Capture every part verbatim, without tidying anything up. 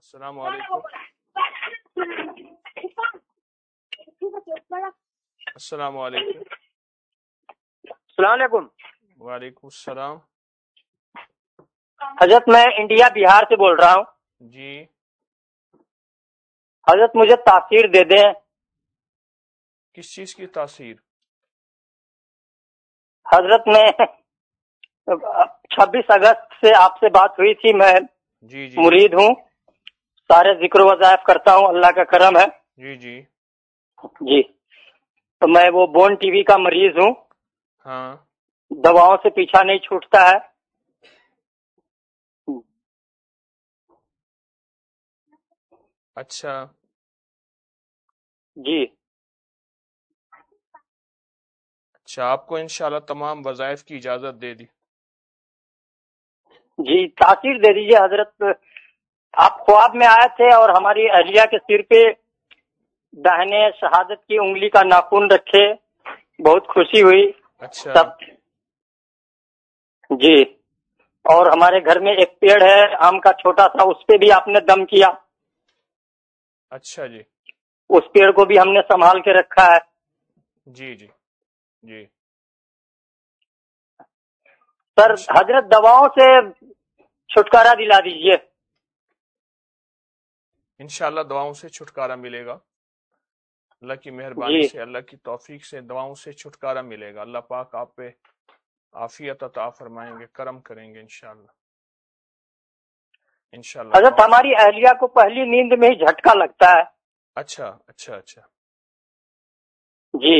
السلام علیکم. السلام علیکم. السلام علیکم. وعلیکم السلام. حضرت میں انڈیا بہار سے بول رہا ہوں. جی حضرت مجھے تاثیر دے دیں. کس چیز کی تاثیر؟ حضرت میں چھبیس اگست سے آپ سے بات ہوئی تھی. میں جی جی مرید ہوں, سارے ذکر و وظائف کرتا ہوں, اللہ کا کرم ہے. جی جی جی تو میں وہ بون ٹی وی کا مریض ہوں. ہاں دواؤں سے پیچھا نہیں چھوٹتا ہے. اچھا جی اچھا آپ کو انشاءاللہ تمام وظائف کی اجازت دے دی. جی تاثیر دے دیجیے حضرت. آپ خواب میں آئے تھے اور ہماری اہلیہ کے سر پہ داہنے شہادت کی انگلی کا ناخن رکھے, بہت خوشی ہوئی. اچھا تب جی, اور ہمارے گھر میں ایک پیڑ ہے آم کا چھوٹا سا, اس پہ بھی آپ نے دم کیا. اچھا جی اس پیڑ کو بھی ہم نے سنبھال کے رکھا ہے. جی جی جی سر حضرت دواؤں سے چھٹکارا دلا دیجیے. انشاءاللہ دعاؤں سے چھٹکارا ملے گا. اللہ کی مہربانی جی سے, اللہ کی توفیق سے دعاؤں سے چھٹکارا ملے گا. اللہ پاک آپ پہ عافیت عطا فرمائیں گے, کرم کریں گے انشاءاللہ. انشاءاللہ حضرت دعاؤں سے. ہماری اہلیہ کو پہلی نیند میں ہی جھٹکا لگتا ہے. اچھا اچھا اچھا جی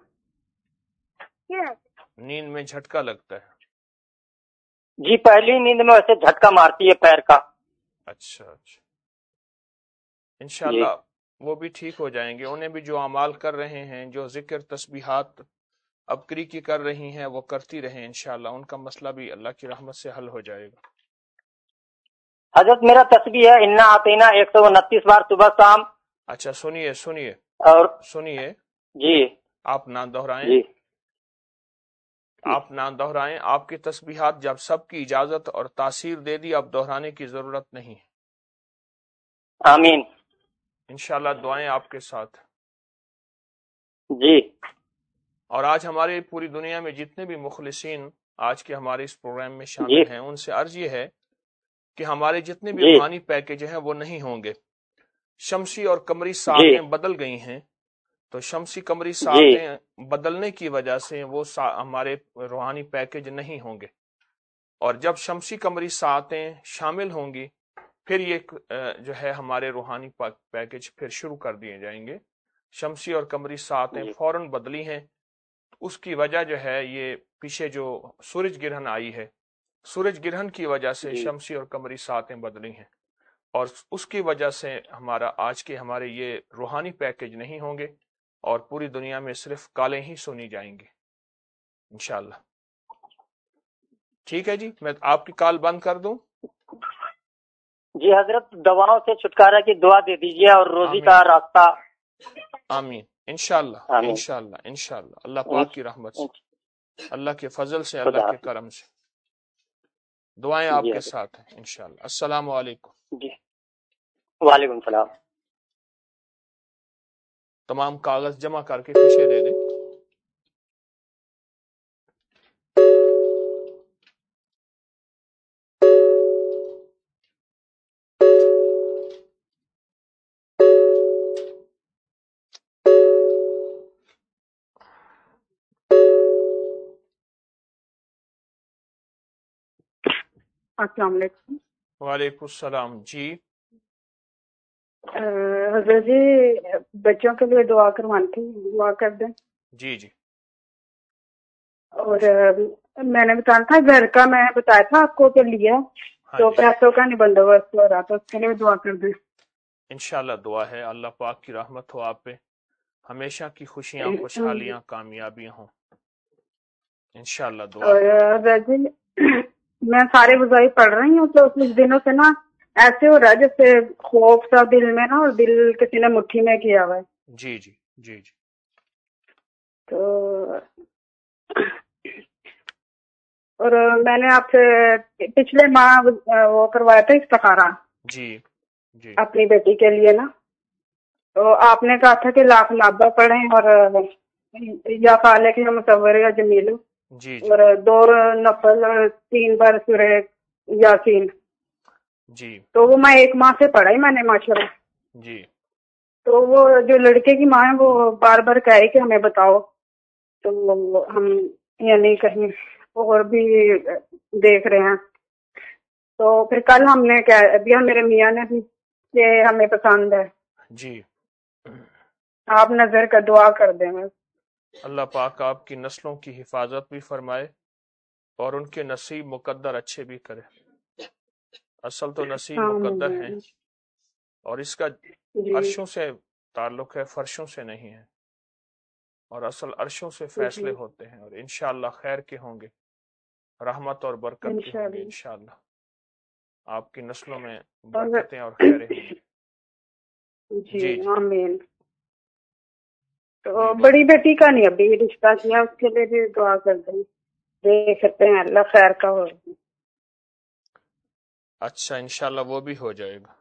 نیند میں جھٹکا لگتا ہے. جی پہلی نیند میں ویسے جھٹکا مارتی ہے پیر کا. اچھا اچھا جی انشاءاللہ وہ بھی ٹھیک ہو جائیں گے. انہیں بھی جو اعمال کر رہے ہیں, جو ذکر تسبیحات ابکری کی کر رہی ہیں, وہ کرتی رہیں انشاءاللہ. ان کا مسئلہ بھی اللہ کی رحمت سے حل ہو جائے گا. حضرت میرا تسبیح ہے انا آتینا ایک سو انتیس بار صبح شام. اچھا سنیے سنیے اور سنیے جی آپ نہ دہرائیں, جی آپ نہ دہرائیں. آپ کی تسبیحات جب سب کی اجازت اور تاثیر دے دی, اب دہرانے کی ضرورت نہیں ہے. آمین. انشاءاللہ دعائیں آپ کے ساتھ. جی اور آج ہمارے پوری دنیا میں جتنے بھی مخلصین آج کے ہمارے اس پروگرام میں جی شامل ہیں, ان سے عرض یہ ہے کہ ہمارے جتنے بھی جی روحانی پیکج ہیں وہ نہیں ہوں گے. شمسی اور قمری جی ساعتیں بدل گئی ہیں, تو شمسی قمری جی ساعتیں بدلنے کی وجہ سے وہ ہمارے روحانی پیکج نہیں ہوں گے. اور جب شمسی قمری ساعتیں شامل ہوں گی, پھر یہ جو ہے ہمارے روحانی پیکج پھر شروع کر دیے جائیں گے. شمسی اور قمری ساعتیں جی فوراً بدلی ہیں. اس کی وجہ جو ہے یہ پیچھے جو سورج گرہن آئی ہے, سورج گرہن کی وجہ سے جی شمسی اور قمری ساعتیں بدلی ہیں, اور اس کی وجہ سے ہمارا آج کے ہمارے یہ روحانی پیکج نہیں ہوں گے, اور پوری دنیا میں صرف کالیں ہی سنی جائیں گے انشاءاللہ. ٹھیک ہے جی, میں آپ کی کال بند کر دوں. جی حضرت دواؤں سے چھٹکارا کی دعا دے دیجیے اور روزی آمین کا راستہ. آمین انشاءاللہ آمین. انشاءاللہ انشاءاللہ اللہ پاک کی رحمت سے, اللہ کے فضل سے, اللہ خدا کے حافظ. کرم سے دعائیں آپ جی کے حضرت. ساتھ ہیں انشاءاللہ. السلام علیکم. جی وعلیکم السلام. تمام کاغذ جمع کر کے پیچھے دے دیں. السلام علیکم. وعلیکم السلام. جی حضرت جی بچوں کے لیے دعا کروانی تھی, دعا کر دیں. جی جی اور میں نے بتانا تھا گھر کا, میں بتایا تھا آپ کو کے لیے, ہاں تو جی پیسوں کا نہیں بندوبست ہو رہا, تو اس کے لیے دعا کر دیں. انشاءاللہ دعا ہے, اللہ پاک کی رحمت ہو آپ پہ, ہمیشہ کی خوشیاں خوشحالیاں کامیابیاں ہوں انشاءاللہ. دعا اور ہے. حضرت جی میں سارے وظائف پڑھ رہی ہوں, تو کچھ دنوں سے نا ایسے ہو رہا ہے جیسے خوف سا دل میں نا, اور دل کسی نے مٹھی میں کیا ہوا ہے. جی جی جی جی تو اور میں نے آپ سے پچھلے ماہ وہ کروایا تھا استخارہ, جی جی اپنی بیٹی کے لیے نا، تو آپ نے کہا تھا کہ لاکھ لابا پڑھیں اور یا خالق یا مصور یا جمیل، جی جی اور دو نفل تین بار سورہ یاسین. جی تو وہ میں ایک ماہ سے پڑھا ہی میں نے ماشاء اللہ. جی تو وہ جو لڑکے کی ماں ہے وہ بار بار کہہ رہی کہ ہمیں بتاؤ، تو ہم یعنی کہیں اور بھی دیکھ رہے ہیں. تو پھر کل ہم نے کہہ دیا میرے میاں نے بھی کہ ہمیں پسند ہے. جی آپ نظر کا دعا کر دیں. اللہ پاک آپ کی نسلوں کی حفاظت بھی فرمائے اور ان کے نصیب مقدر اچھے بھی کرے. اصل تو نصیب مقدر ہیں، آمین. اور اس کا جی عرشوں سے تعلق ہے، فرشوں سے نہیں ہے، اور اصل عرشوں سے فیصلے جی ہوتے ہیں، اور انشاءاللہ خیر کے ہوں گے، رحمت اور برکت کے ہوں گے انشاءاللہ. انشاءاللہ. آپ کی نسلوں میں اور برکتیں اور خیریں ہوں گی. جی جی جی آمین. تو جی بڑی بولیے. بیٹی کا نہیں ابھی رشتہ کیا، اس کے لیے بھی دعا کر دیں، دیکھتے ہیں اللہ خیر کا ہو. اچھا انشاءاللہ وہ بھی ہو جائے گا.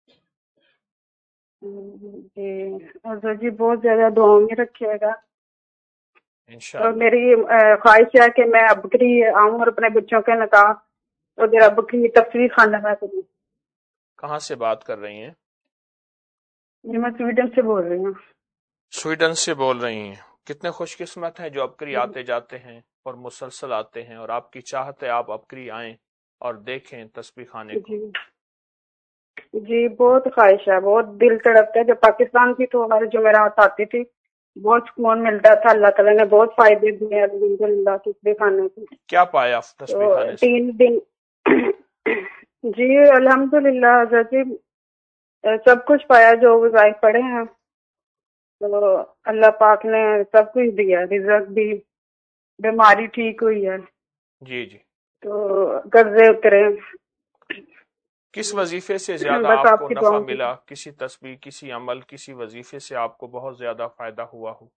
جی اور جی بہت زیادہ دعاؤں میں رکھیے گا. اور انشاءاللہ. میری خواہش ہے کہ میں اب بکری آؤں اور اپنے بچوں کے نکاح اور میرا بکری تصویر خانہ میں کروں. کہاں سے بات کر رہی ہیں؟ جی میں سویڈن سے بول رہی ہوں. سویڈن سے بول رہی ہیں. کتنے خوش قسمت ہیں جو ابکری آتے جاتے ہیں اور مسلسل آتے ہیں، اور آپ کی چاہت ہے آپ ابکری آئیں اور دیکھیں تسبیح خانے کو. جی جی بہت خواہش ہے، بہت دل تڑپتا ہے. جب پاکستان تھی تو ہمارے جمعرات آتی تھی، بہت سکون ملتا تھا. اللہ تعالیٰ نے بہت فائدے دیے الحمدللہ تصبیح خانے سے. کیا پایا تسبیح تو خانے سے؟ تین دن جی الحمدللہ حضرت جی سب کچھ پایا جو وظائف پڑے ہیں. تو اللہ پاک نے سب کچھ دیا، رزق بھی، بیماری ٹھیک ہوئی ہے، جی جی. تو قرضے اترے. کس وظیفے سے زیادہ بس آپ آپ کو کی نفع دعاؤں کی. ملا؟ کسی تسبیح، کسی عمل، کسی وظیفے سے آپ کو بہت زیادہ فائدہ ہوا ہو؟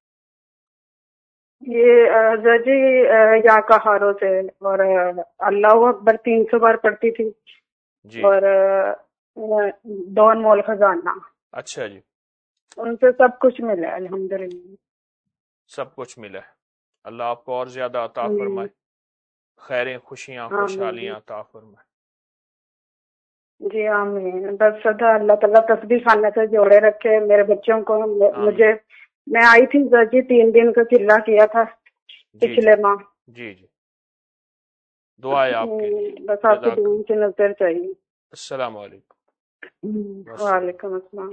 یہ حضرت جی یا کہاروں سے، اور اللہ اکبر تین سو بار پڑھتی تھی، جی اور دو انمول خزانہ، اچھا جی. ان سے سب کچھ ملا ہے الحمدللہ. سب کچھ ملا ہے. اللہ آپ کو اور زیادہ عطا فرمائے، خیریں، خوشیاں، آمین. خوشحالیاں عطا فرمائے. جی آمین. بس سدا اللہ تعالیٰ تسبیح خانہ سے جوڑے رکھے میرے بچوں کو. آمین. مجھے میں آئی تھی حضرت جی تین دن کا چلا کیا تھا جی جی پچھلے ماہ. جی جی. دعا ہے آپ کے لیے. بس آپ کی جزاک دعاؤں کی نظر چاہیے. السلام علیکم. وعلیکم السلام.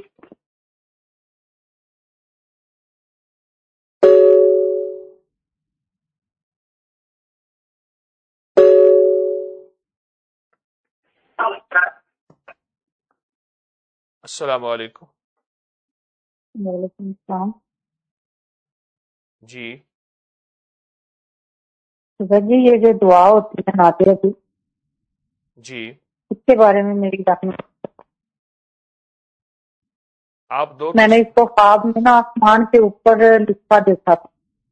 السلام علیکم. وعلیکم السلام. جی سر جی یہ جو دعا ہوتی ہے نادرہ کی، جی. اس کے بارے میں میری رہنمائی. آپ دو میں نے تس... اس کو خواب میں نا آسمان کے اوپر لکھا دیکھا تھا.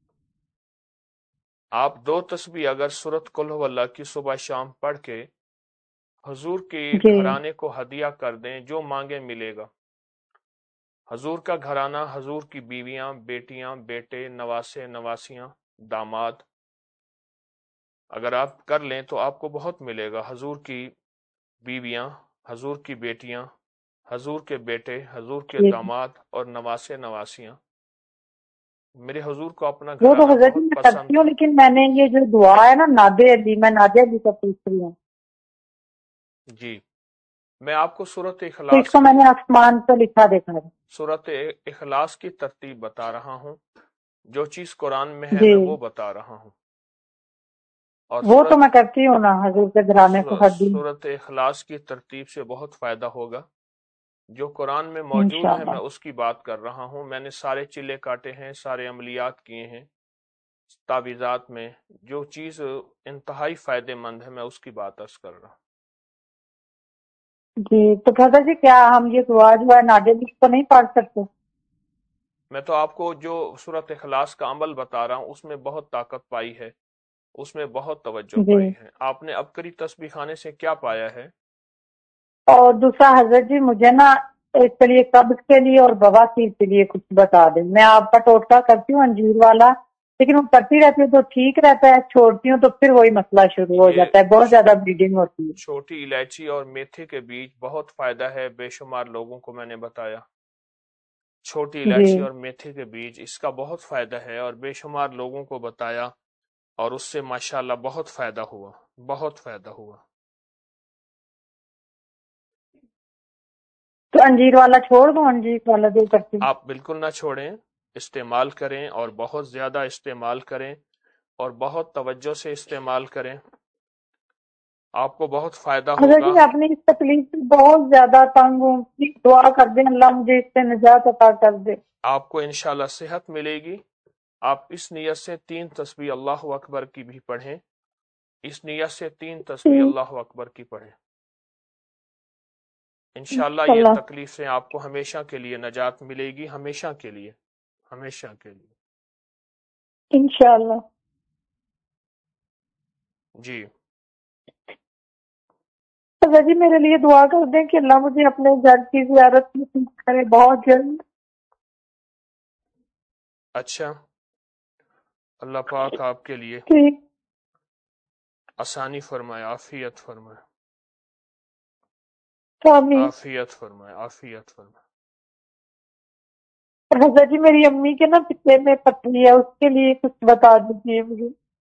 آپ دو تسبیح اگر سورت قل ہو اللہ کی صبح شام پڑھ کے حضور کے جی گھرانے کو ہدیہ کر دیں، جو مانگے ملے گا. حضور کا گھرانہ، حضور کی بیویاں، بیٹیاں، بیٹے، نواسے، نواسیاں، داماد، اگر آپ کر لیں تو آپ کو بہت ملے گا. حضور کی بیویاں، حضور کی بیٹیاں، حضور کے بیٹے، حضور کے جی داماد اور نواسے نواسیاں. میرے حضور کو اپنا وہ تو گھرانہ حضرت جی بہت میں پسند کرتی ہوں، تھا. لیکن میں نے یہ جو دعا ہے نا نادر علی، میں نادر علی کا پوچھ رہی ہوں. جی میں آپ کو سورت تو اس اخلاص کو میں کی نے آسمان پہ لکھا دیکھا ہے. سورت اخلاص کی ترتیب بتا رہا ہوں. جو چیز قرآن میں ہے جی میں وہ بتا رہا ہوں. اور وہ تو سورت میں کرتی ہوں نا حضور کے گھرانے کو ہر دن. سورت اخلاص کی ترتیب سے بہت فائدہ ہوگا. جو قرآن میں موجود ہے انشاءاللہ. میں اس کی بات کر رہا ہوں. میں نے سارے چلے کاٹے ہیں، سارے عملیات کیے ہیں تعویذات میں. جو چیز انتہائی فائدہ مند ہے میں اس کی بات عرض کر رہا ہوں. جی تو کہتا جی کیا ہم یہ دعا جو ہے نادر علی کو نہیں پڑھ سکتے؟ میں تو آپ کو جو سورت اخلاص کا عمل بتا رہا ہوں اس میں بہت طاقت پائی ہے، اس میں بہت توجہ جی پائی ہے. آپ نے ابکری تسبیح خانے سے کیا پایا ہے؟ اور دوسرا حضرت جی مجھے نا اس کے لیے قبض کے لیے اور بواسیر کے لیے کچھ بتا دیں. میں آپ کا ٹوٹکا کرتی ہوں انجیر والا، لیکن وہ کرتی رہتی ہوں تو ٹھیک رہتا ہے، چھوڑتی ہوں تو پھر وہی مسئلہ شروع ہو یہ جاتا ہے، بہت زیادہ بلیڈنگ ہوتی ہے. چھوٹی الائچی اور میتھے کے بیج بہت فائدہ ہے، بے شمار لوگوں کو میں نے بتایا. چھوٹی جی الائچی اور میتھے کے بیج اس کا بہت فائدہ ہے اور بے شمار لوگوں کو بتایا، اور اس سے ماشاءاللہ بہت فائدہ ہوا، بہت فائدہ ہوا. تو انجیر والا چھوڑ دوں؟ انجیر والا دے کرتی ہوں. آپ بالکل نہ چھوڑیں، استعمال کریں اور بہت زیادہ استعمال کریں اور بہت توجہ سے استعمال کریں، آپ کو بہت فائدہ حضرت ہوگا. جی میں اپنی اس تکلیف سے بہت زیادہ تنگ ہوں، دعا کر دیں اللہ مجھے اس سے نجات عطا کر دے. آپ کو انشاءاللہ صحت ملے گی. آپ اس نیت سے تین تسبیح اللہ اکبر کی بھی پڑھیں، اس نیت سے تین تسبیح اللہ اکبر کی پڑھیں. انشاءاللہ یہ اللہ تکلیف سے آپ کو ہمیشہ کے لیے نجات ملے گی، ہمیشہ کے لیے، ہمیشہ کے لیے. انشاءاللہ. جی حضرت جی میرے لیے دعا کر دیں کہ اللہ مجھے اپنے گھر کی زیارت نصیب کرے بہت جلد. اچھا، اللہ پاک آپ کے لیے ٹھیک. آسانی فرمائے، عافیت فرمائے، آمین. عافیت فرمائے، عافیت فرمائے. حضرت جی میری امی کے نا پچھلے میں پتلی ہے، اس کے لیے کچھ بتا دیجیے مجھے.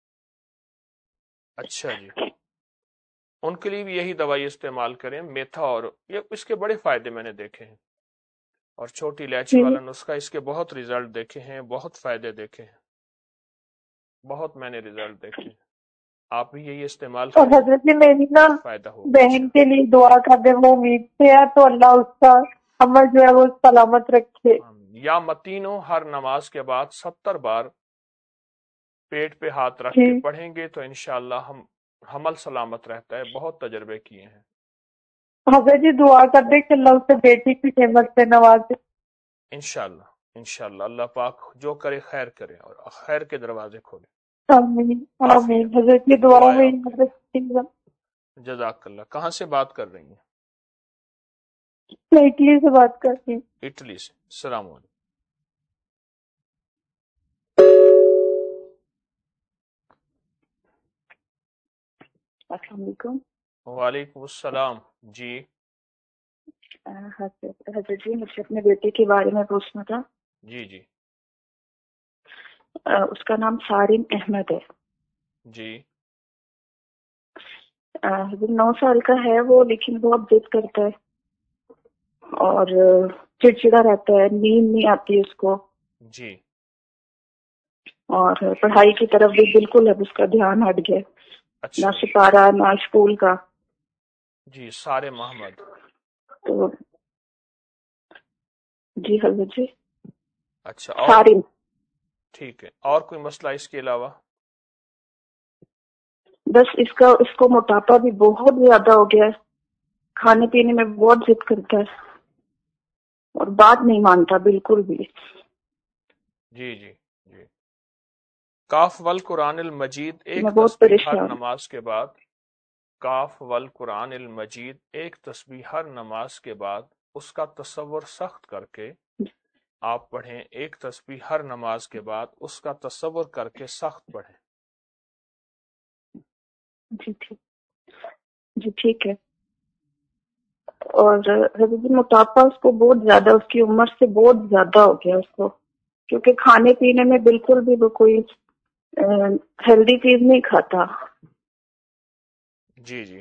اچھا جی، ان کے لیے بھی یہی دوائی استعمال کریں، میتھا، اور یہ اس کے بڑے فائدے میں نے دیکھے ہیں. اور چھوٹی الائچی جی. والا نسخہ، اس کے بہت ریزلٹ دیکھے ہیں، بہت فائدے دیکھے ہیں، بہت میں نے ریزلٹ دیکھے ہیں. آپ بھی یہی استعمال اور کریں، حضرت جی میری نا فائدہ ہوگا بہن انشاءاللہ. کے لیے دعا کر دیں، وہ امید سے ہے تو اللہ اس کا عمل جو ہے وہ سلامت رکھے. آمین. یا متینوں ہر نماز کے بعد ستر بار پیٹ پہ ہاتھ رکھ جی کے پڑھیں گے تو انشاءاللہ ہم حمل سلامت رہتا ہے، بہت تجربے کیے ہیں. حضرت جی دعا کر دیں کہ اللہ اسے بیٹی کی نعمت سے نوازے. انشاءاللہ، انشاءاللہ اللہ پاک جو کرے خیر کرے اور خیر کے دروازے کھولے. آمین آمین. عافیت، حضرت جی دعا دعا ہے میں آپ کے مدد لیے. کیجیے. جزاک اللہ. کہاں سے بات کر رہی ہیں؟ میں اٹلی سے بات کرتی ہوں. اٹلی سے. السلام علیکم. السلام علیکم. وعلیکم السلام. جی حضرت حضرت جی مجھے اپنے بیٹے کے بارے میں پوچھنا تھا. جی جی اس کا نام سارم احمد ہے. جی حضرت نو سال کا ہے وہ، لیکن بہت ضد کرتا ہے اور چڑچڑا رہتا ہے، نیند نہیں آتی اس کو، جی اور پڑھائی کی طرف بھی بالکل اب اس کا دھیان ہٹ گیا، نہ اچھا جی. سپارہ نہ اسکول کا. جی سارے محمد. تو جی حضرت جی اچھا، اور سارم. ٹھیک ہے، اور کوئی مسئلہ اس کے علاوہ؟ بس اس کا اس کو موٹاپا بھی بہت زیادہ ہو گیا ہے، کھانے پینے میں بہت ضد کرتا ہے اور بات نہیں مانتا بالکل بھی. جی جی جی کاف والقرآن المجید ایک میں بہت تسبیح ہر پریشان. نماز کے بعد، کاف والقرآن المجید ایک تسبیح ہر نماز کے بعد اس کا تصور سخت کر کے آپ پڑھیں. ایک تسبیح ہر نماز کے بعد اس کا تصور کر کے سخت پڑھیں. جی ٹھیک جی ٹھیک ہے. اور حضرت جی موٹاپا اس کو بہت زیادہ، اس کی عمر سے بہت زیادہ ہو گیا اس کو، کیونکہ کھانے پینے میں بالکل بھی وہ کوئی ہیلدی چیز نہیں کھاتا. جی جی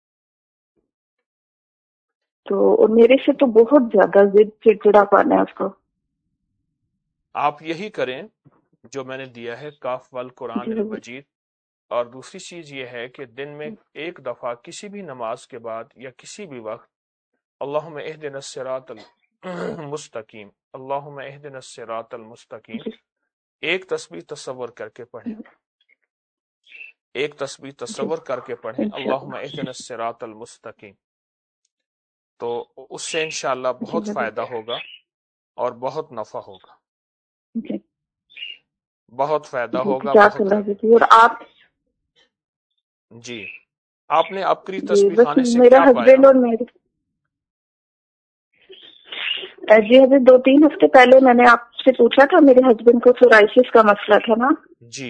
تو اور میرے سے تو بہت زیادہ ضد چڑچڑا پانا ہے اس کو. آپ یہی کریں جو میں نے دیا ہے، کاف والقرآن جی حضرت. المجید. اور دوسری چیز یہ ہے کہ دن میں ایک دفعہ کسی بھی نماز کے بعد یا کسی بھی وقت اللہم اہدنا الصراط المستقیم، اللہم اہدنا الصراط المستقیم جی ایک تسبیح تصور کر کے پڑھیں. ایک تسبیح جی تصور کر کے پڑھیں اللہم انشاءاللہ. اہدنا الصراط المستقیم. تو اس سے انشاءاللہ جی بہت حضرت. فائدہ ہوگا اور بہت نفع ہوگا، جی بہت فائدہ جی ہوگا، جزاک بہت اللہ نفع. جی. اور آپ جی آپ نے عبقری جی تسبیح بس خانے سے میرا کیا پایا؟ ہسبینڈ اور میری جی ابھی دو تین ہفتے پہلے میں نے آپ سے پوچھا تھا، میرے ہسبینڈ کو سورائسس کا مسئلہ تھا نا، جی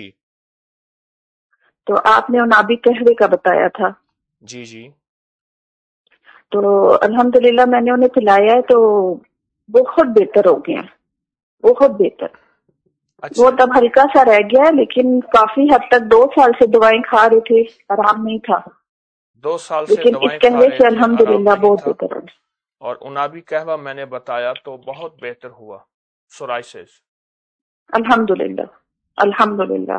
تو آپ نے انابی قہوے کا بتایا تھا. جی جی تو الحمدللہ میں نے انہیں پلایا ہے تو بہت بہتر ہو گیا، بہت بہتر. اچھا وہ تب ہلکا سا رہ گیا لیکن کافی حد تک دو سال سے دوائیں کھا رہے تھے، آرام نہیں تھا، دو سال سے لیکن دوائیں اس کھا قہوے رہے سے تھے، آرام الحمدللہ نہیں بہت تھا، بہتر ہو گیا. اور انابی قہوہ میں نے بتایا تو بہت بہتر ہوا سورائسس. الحمدللہ الحمدللہ.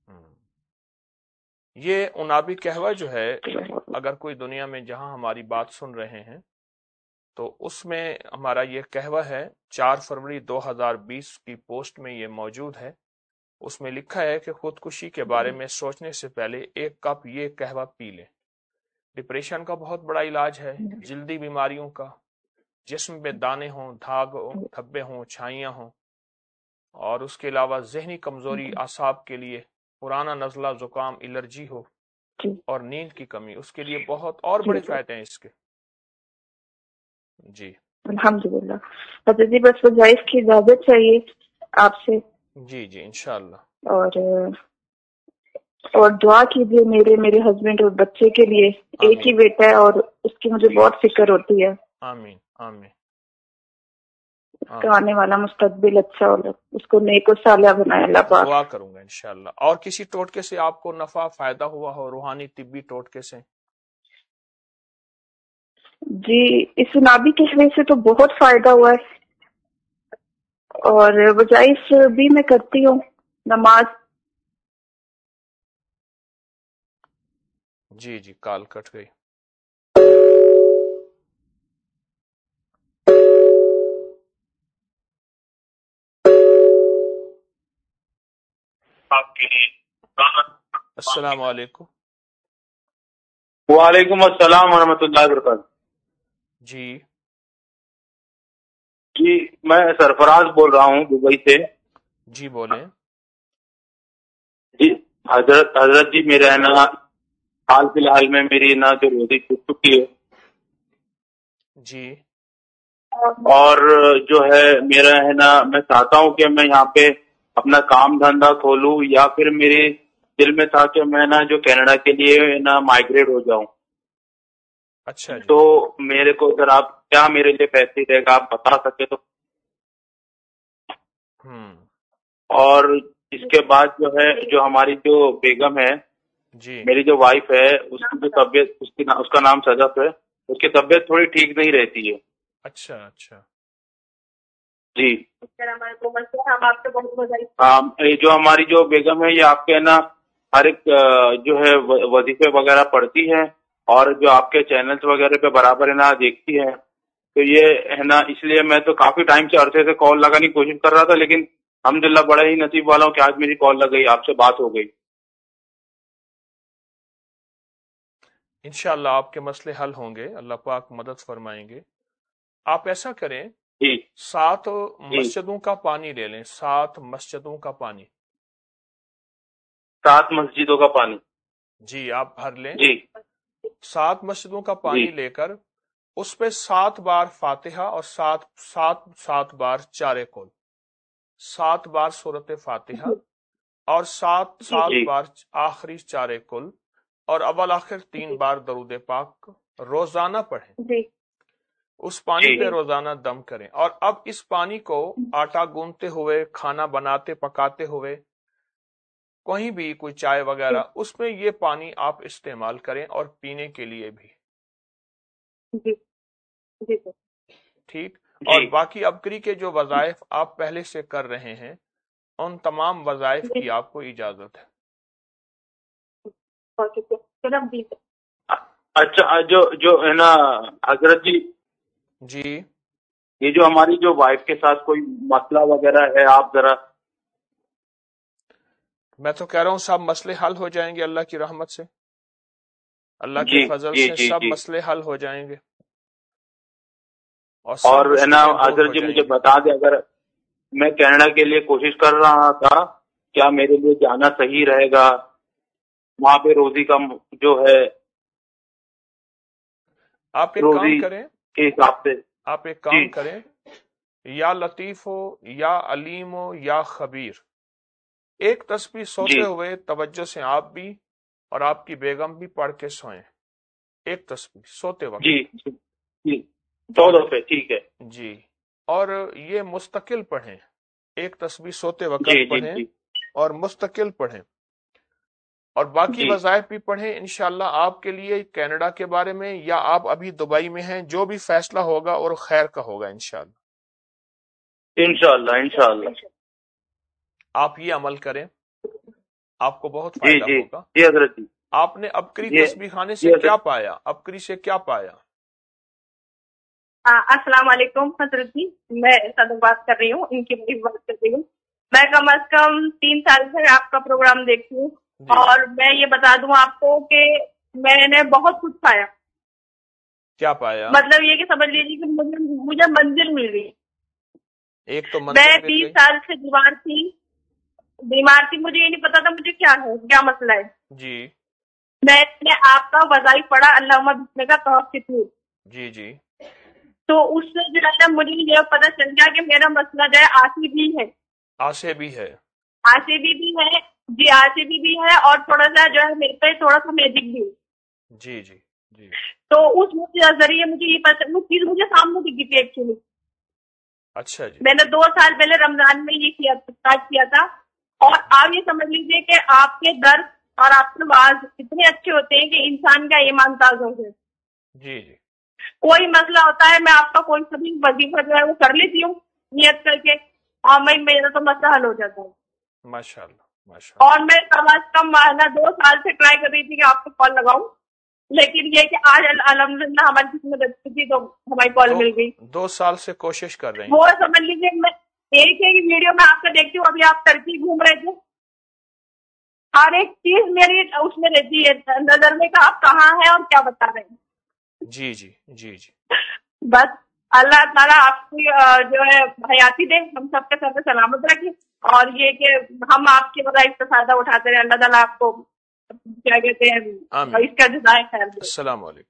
یہ انابی قہوہ جو ہے، اگر کوئی دنیا میں جہاں ہماری بات سن رہے ہیں تو اس میں ہمارا یہ قہوہ ہے، چار فروری دو ہزار بیس کی پوسٹ میں یہ موجود ہے. اس میں لکھا ہے کہ خودکشی کے بارے میں سوچنے سے پہلے ایک کپ یہ قہوہ پی لیں. ڈپریشن کا بہت بڑا علاج ہے، جلدی بیماریوں کا، جسم میں دانے ہوں، دھاگ ہوں، دھبے ہوں، چھائیاں ہوں، اور اس کے علاوہ ذہنی کمزوری، اعصاب کے لیے، پرانا نزلہ، زکام، الرجی ہو اور نیند کی کمی، اس کے لیے بہت اور بڑے فائدے ہیں اس کے. جی الحمدللہ. حضرت جی بس وظائف کی اجازت چاہیے آپ سے، جی جی انشاءاللہ. اور اور دعا کیجیے میرے میرے ہسبینڈ اور بچے کے لیے. ایک ہی بیٹا ہے اور اس کی مجھے بہت فکر ہوتی ہے. آمین آمین. اس کا آنے والا مستقبل اچھا ہو، اس کو نیک و صالح بنائے اللہ پاک. دعا کروں گا انشاءاللہ. اور کسی ٹوٹکے سے آپ کو نفع فائدہ ہوا ہو، روحانی طبی ٹوٹکے سے؟ جی اس انابی قہوے سے تو بہت فائدہ ہوا ہے، اور وظائف بھی میں کرتی ہوں، نماز. جی جی کال کٹ گئی. السلام علیکم. وعلیکم السلام ورحمۃ اللہ وبرکاتہ. جی جی میں سرفراز بول رہا ہوں دبئی سے. جی بولیں. جی حضرت حضرت جی میرے ہے نا حال فی الحال میں میری نا جو روزی چھوٹ چکی ہے، جی اور جو ہے میرا ہے نا میں چاہتا ہوں کہ میں یہاں پہ اپنا کام دھندا کھولوں، یا پھر میرے دل میں تھا کہ میں نا جو کینیڈا کے لیے نا مائگریٹ ہو جاؤں. اچھا جی. تو میرے کو اگر آپ کیا میرے لیے پیسے دے گا آپ بتا سکے تو. ہم اور اس کے بعد جو ہے جو ہماری جو بیگم ہے، جی میری جو وائف ہے، اس کی جو طبیعت اس کی اس کا نام صدف ہے، اس کی طبیعت تھوڑی ٹھیک نہیں رہتی ہے. اچھا اچھا. جی ہاں یہ جو ہماری جو بیگم ہے یہ آپ کے نا ہر ایک جو ہے وظیفے وغیرہ پڑھتی ہے، اور جو آپ کے چینلز وغیرہ پہ برابر ہے نا دیکھتی ہے. تو یہ ہے نا اس لیے میں تو کافی ٹائم سے عرصے سے کال لگانے کی کوشش کر رہا تھا، لیکن الحمدللہ بڑا ہی نصیب والا ہوں کہ آج میری کال لگ گئی، آپ سے بات ہو گئی. انشاءاللہ آپ کے مسئلے حل ہوں گے، اللہ پاک مدد فرمائیں گے. آپ ایسا کریں، جی سات جی مسجدوں کا پانی لے لیں، سات مسجدوں کا پانی. سات مسجدوں کا پانی. جی آپ بھر لیں. جی سات مسجدوں کا جی پانی لے کر اس پہ سات بار فاتحہ اور سات سات سات بار چارے کل، سات بار سورت فاتحہ اور سات سات جی بار آخری چارے کل، اور اول آخر تین بار درود پاک روزانہ پڑھیں. جی اس پانی جی پہ روزانہ دم کریں. اور اب اس پانی کو آٹا گوندتے ہوئے، کھانا بناتے پکاتے ہوئے، کہیں بھی کوئی چائے وغیرہ، اس میں یہ پانی آپ استعمال کریں، اور پینے کے لیے بھی. جی جی ٹھیک. اور جی باقی ابکری کے جو وظائف آپ پہلے سے کر رہے ہیں، ان تمام وظائف کی آپ کو اجازت ہے. اچھا جو جو ہے نا حضرت جی، جی یہ جو ہماری جو وائف کے ساتھ کوئی مسئلہ وغیرہ ہے، آپ ذرا. میں تو کہہ رہا ہوں سب مسئلے حل ہو جائیں گے اللہ کی رحمت سے، اللہ کے جی فضل جی سے جی سب جی مسئلے حل ہو جائیں گے، اور اور سب ہے نا مشکلیں دور حضرت ہو جی جائیں مجھے گی. بتا دیں، اگر میں کینیڈا کے لیے کوشش کر رہا تھا، کیا میرے لیے جانا صحیح رہے گا؟ وہاں پہ روزی کا جو ہے آپ ایک کام روزی کریں کے حساب سے. آپ ایک جی کام کریں یا لطیف ہو یا علیم ہو یا خبیر، ایک تسبیح سوتے ہوئے توجہ سے آپ بھی اور آپ کی بیگم بھی پڑھ کے سوئیں، ایک تسبیح سوتے وقت. جی جی سو دفعہ ٹھیک ہے جی، اور یہ مستقل پڑھیں، ایک تسبیح سوتے وقت جی جی پڑھیں جی اور مستقل پڑھیں، اور باقی جی وظائف بھی پڑھیں. انشاءاللہ آپ کے لیے کینیڈا کے بارے میں، یا آپ ابھی دبئی میں ہیں، جو بھی فیصلہ ہوگا اور خیر کا ہوگا انشاءاللہ. انشاءاللہ انشاءاللہ آپ یہ عمل کریں، آپ کو بہت جی فائدہ جی ہوگا. جی حضرت جی آپ نے ابکری جی تسبیح خانے جی سے حضرت کیا پایا؟ ابکری سے کیا پایا؟ السلام علیکم حضرت جی، میں صدق بات کر رہی ہوں، ان کی بڑی بات کر رہی ہوں. میں کم از کم تین سال سے آپ کا پروگرام دیکھتی ہوں، جی اور میں یہ بتا دوں آپ کو کہ میں نے بہت کچھ پایا. کیا پایا؟ مطلب یہ کہ سمجھ لیجیے کہ مجھے مجھے منزل مل گئی. ایک تو میں منزل مل بیس گئی. سال سے بیمار تھی بیمار تھی مجھے یہ نہیں پتا تھا مجھے کیا ہے، کیا مسئلہ ہے. جی میں نے آپ کا وظائف پڑھا، اللہم بسم کا توقف ہوں، جی جی تو اس سے جو ہے مجھے یہ پتا چل گیا کہ میرا مسئلہ جو ہے آسی بھی ہے، آسے بھی ہے. آسی بھی بھی ہے جی، آسی بھی بھی ہے، اور تھوڑا سا جو ہے میرے پہ تھوڑا سا میجک بھی ہے. جی جی جی تو اس ذریعے مجھے یہ پتا، وہ چیز مجھے سامنے دکھی تھی ایکچولی. اچھا جی. میں نے دو سال پہلے رمضان میں یہ کیا اسٹارٹ کیا تھا، اور آپ یہ سمجھ لیجیے کہ آپ کے درد اور آپ کے آواز اتنے اچھے ہوتے ہیں کہ انسان کا ایمان تازہ ہو جائے. جی جی کوئی مسئلہ ہوتا ہے، میں آپ کا کوئی سبھی وظیفہ جو ہے وہ کر لیتی ہوں نیت کر کے، اور میں میرا تو مسئلہ حل ہو جاتا ہے. ماشاء اللہ ماشاء اللہ. اور میں کم از کم میں دو سال سے ٹرائی کر رہی تھی کہ آپ کو کال لگاؤں، لیکن یہ کہ آج الحمدللہ ہماری قسمت اچھی تھی تو ہماری کال دو, مل گئی. دو سال سے کوشش کر رہے ہیں. وہ سمجھ لیجیے میں ایک ایک ویڈیو میں آپ کا دیکھتی ہوں. ابھی آپ ترکی گھوم رہے تھے، ہر ایک چیز میری اس میں رہتی ہے نظر میں کہ آپ کہاں ہیں اور کیا بتا رہے ہیں. جی جی جی جی بس اللہ تعالیٰ آپ کی جو ہے حیاتی دے، ہم سب کے سر پہ سلامت رکھے، اور یہ کہ ہم آپ کے وظائف کا فائدہ اٹھاتے رہے. اللہ تعالیٰ آپ کو کیا کہتے ہیں آمین. اس کا جزائے خیر دے. السلام علیکم.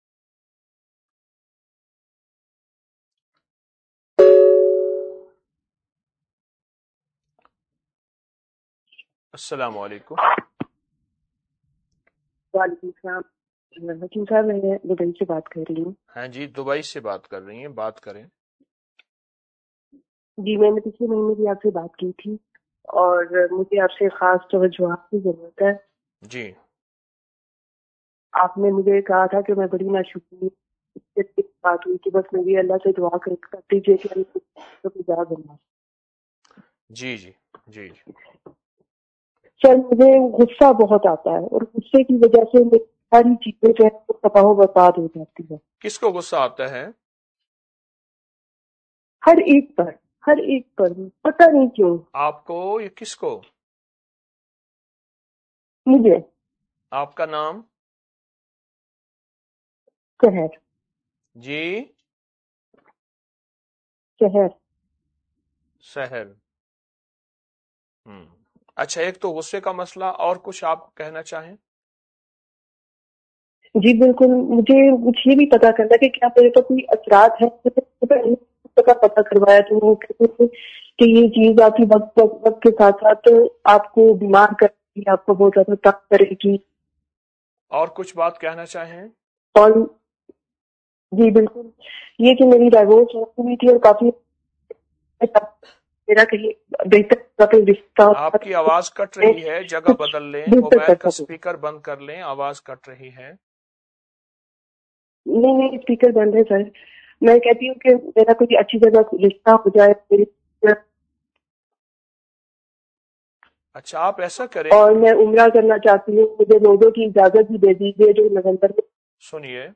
السلام علیکم. وعلیکم السلام. حکیم صاحب میں دبئی سے بات کر رہی ہوں. ہاں جی، دبئی سے بات کر رہی ہیں، بات کریں. جی میں نے پچھلے مہینے بھی آپ سے بات کی تھی، اور مجھے آپ سے خاص توجہات کی ضرورت ہے. جی آپ نے مجھے کہا تھا کہ میں بڑی ناشکری بات ہوئی کہ بس میری اللہ سے دعا کر دیجیے کہ اللہ بننا. جی جی جی جی سر مجھے غصہ بہت آتا ہے، اور غصے کی وجہ سے میری ساری چیزیں جو ہے وہ تباہ و برباد ہو جاتی ہے. کس کو غصہ آتا ہے؟ ہر ایک پر ہر ایک پر پتہ نہیں کیوں. آپ کو یا کس کو؟ مجھے. آپ کا نام؟ شہر. جی شہر. سحر. ہم اچھا، ایک تو غصے کا مسئلہ، اور کچھ آپ کہنا چاہیں؟ جی بالکل، مجھے مجھے یہ بھی پتا کرنا کہ کیا میرے پر کوئی اثرات ہے. کا پتا کروایا تو وہ کہتے تھے کہ یہ چیز آپ کی وقت وقت کے ساتھ ساتھ آپ کو بیمار کرے گی، آپ کو بہت زیادہ تنگ کرے گی. اور کچھ بات کہنا چاہیں؟ اور جی بالکل، یہ کہ میری ڈائیورس ہوئی تھی، اور کافی میرا کہیں بہتر رشتہ. آپ کی آواز کٹ رہی ہے، جگہ بدل لیں، موبائل کا اسپیکر بند کر لیں، آواز کٹ رہی ہے. نہیں نہیں اسپیکر بند ہے سر. میں کہتی ہوں کہ میرا کوئی اچھی جگہ رشتہ ہو جائے. اچھا آپ ایسا کریں، اور میں عمرہ کرنا چاہتی ہوں، مجھے روزوں کی اجازت بھی دے دیجیے جو نومبر میں. سنیے،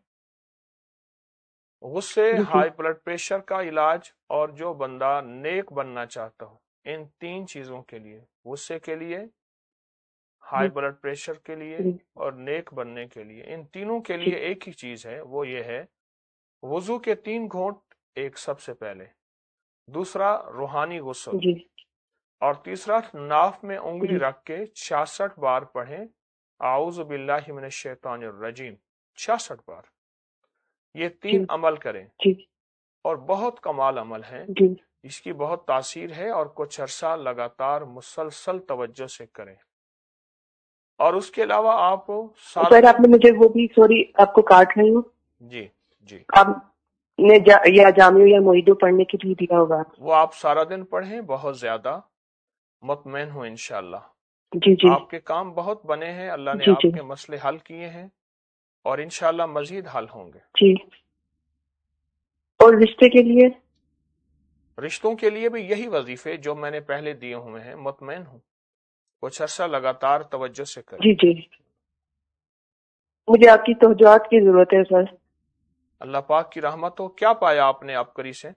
غصے، ہائی بلڈ پریشر کا علاج، اور جو بندہ نیک بننا چاہتا ہو، ان تین چیزوں کے لیے، غصے کے لیے، ہائی بلڈ پریشر کے لیے، اور نیک بننے کے لیے، ان تینوں کے لیے ایک ہی چیز ہے، وہ یہ ہے وضو کے تین گھونٹ. ایک سب سے پہلے، دوسرا روحانی غسل، اور تیسرا ناف میں انگلی رکھ کے چھیاسٹھ بار پڑھیں اعوذ باللہ من الشیطان الرجیم، چھیاسٹھ بار. یہ تین عمل کریں. اور بہت کمال عمل ہے، جی اس کی بہت تاثیر ہے، اور کچھ عرصہ لگاتار مسلسل توجہ سے کریں۔ اور اس کے علاوہ آپ سارا سر، آپ نے مجھے وہ بھی، سوری آپ کو کاٹ رہی ہوں، جی جی آپ نے جا, یا جامع یا معیدو پڑھنے کے لیے دیا ہوگا؟ وہ آپ سارا دن پڑھیں، بہت زیادہ مطمئن ہوں انشاءاللہ۔ جی جی آپ کے کام بہت بنے ہیں، اللہ نے جی آپ جی کے مسئلے حل کیے ہیں، اور انشاءاللہ مزید حل ہوں گے۔ جی۔ اور رشتے کے لیے؟ رشتوں کے لیے بھی یہی وظیفے جو میں نے پہلے دیے ہوئے ہیں، مطمئن ہوں، کچھ عرصہ لگاتار توجہ سے کریں۔ جی جی، مجھے آپ کی توجہات کی ضرورت ہے سر۔ اللہ پاک کی رحمت ہو۔ کیا پایا آپ نے عبقری سے؟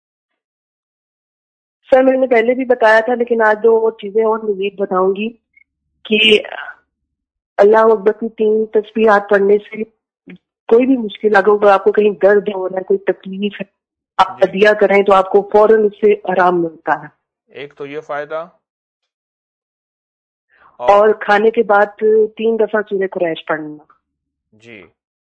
سر میں نے پہلے بھی بتایا تھا، لیکن آج دو اور چیزیں اور مزید بتاؤں گی کہ اللہ اکبر کی تین تسبیحات پڑھنے سے کوئی بھی مشکل اگر ہوگا، آپ کو کہیں درد ہو رہا ہے، کوئی تکلیف ہے، آپ جی، ادیا کریں تو آپ کو فوراً اس سے آرام ملتا ہے۔ ایک تو یہ فائدہ، اور کھانے کے بعد تین دفعہ سورہ قریش پڑھنا۔ جی،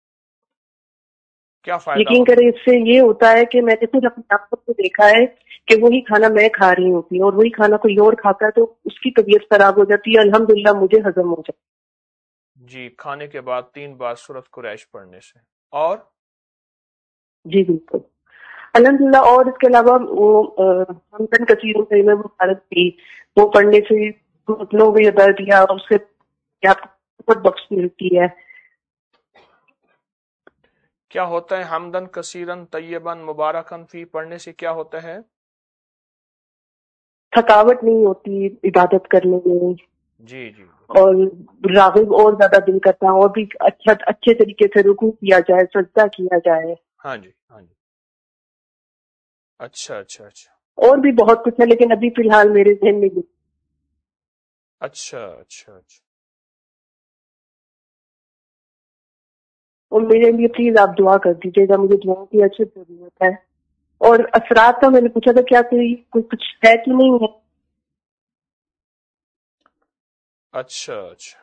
کیا فائدہ یقین ہوتا کریں، اس سے یہ ہوتا ہے کہ میں نے خود اپنے آپ کو دیکھا ہے کہ وہی کھانا میں کھا رہی ہوتی ہوں اور وہی کھانا کوئی اور کھاتا ہے تو اس کی طبیعت خراب ہو جاتی ہے، الحمدللہ مجھے ہضم ہو جاتا ہے۔ جی، کھانے کے بعد تین بار سورۃ قریش پڑھنے سے، اور جی بالکل الحمدللہ۔ اور اس کے علاوہ وہ ہمدن کثیر میں مبارک بھی، وہ پڑھنے سے گھٹنوں میں درد یا اس سے آپ کو بہت بخش ملتی ہے۔ کیا ہوتا ہے حمدن کثیرن طیبن مبارکن فی پڑھنے سے؟ کیا ہوتا ہے؟ تھکاوٹ نہیں ہوتی عبادت کرنے میں، جی جی اور راغب اور زیادہ دل کرتا ہے، اور بھی اچھا اچھے طریقے سے رکوع کیا جائے، سجدہ کیا جائے۔ ہاں جی ہاں جی، اچھا اچھا اچھا اور بھی بہت کچھ ہے، لیکن ابھی فی الحال میرے ذہن میں نہیں۔ اچھا اچھا اچھا اور میرے لیے پلیز آپ دعا کر دیجیے گا، مجھے دعا کی اچھی ضرورت ہے۔ اور اثرات کا میں نے پوچھا تھا، کیا کوئی کوئی کچھ ہے کہ نہیں ہے؟ اچھا اچھا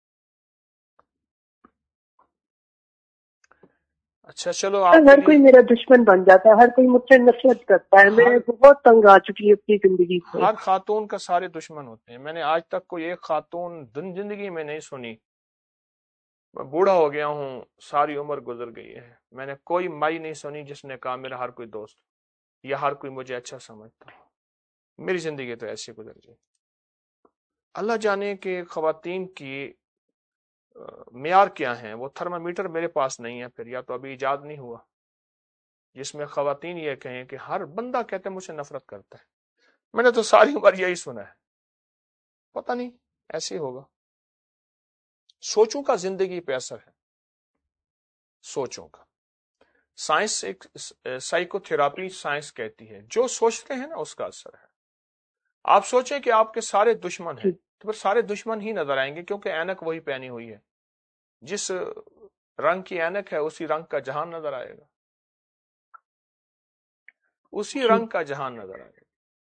اچھا چلو آپ کے ہر کوئی لیے میرا دشمن بن جاتا ہے، ہر کوئی مجھ سے نفرت کرتا ہے، میں ہر بہت تنگ آ چکی ہوں اپنی زندگی سے۔ ہر خاتون کا سارے دشمن ہوتے ہیں۔ میں نے آج تک کوئی ایک خاتون دن زندگی میں نہیں سنی، میں بوڑھا ہو گیا ہوں، ساری عمر گزر گئی ہے، میں نے کوئی مائی نہیں سنی جس نے کہا میرا ہر کوئی دوست یا ہر کوئی مجھے اچھا سمجھتا ہو۔ میری زندگی تو ایسی گزر گئی۔ اللہ جانے کہ خواتین کی معیار کیا ہیں، وہ تھرمامیٹر میرے پاس نہیں ہے، پھر یا تو ابھی ایجاد نہیں ہوا جس میں خواتین یہ کہیں کہ ہر بندہ کہتے ہیں مجھ سے نفرت کرتا ہے۔ میں نے تو ساری عمر یہی سنا ہے، پتہ نہیں ایسے ہی ہوگا۔ سوچوں کا زندگی پہ اثر ہے، سوچوں کا۔ سائنس ایک سائیکو تھراپی سائنس کہتی ہے جو سوچتے ہیں نا اس کا اثر ہے۔ آپ سوچیں کہ آپ کے سارے دشمن ہیں تو پھر سارے دشمن ہی نظر آئیں گے، کیونکہ اینک وہی پہنی ہوئی ہے، جس رنگ کی اینک ہے اسی رنگ کا جہان نظر آئے گا، اسی رنگ کا جہان نظر آئے گا۔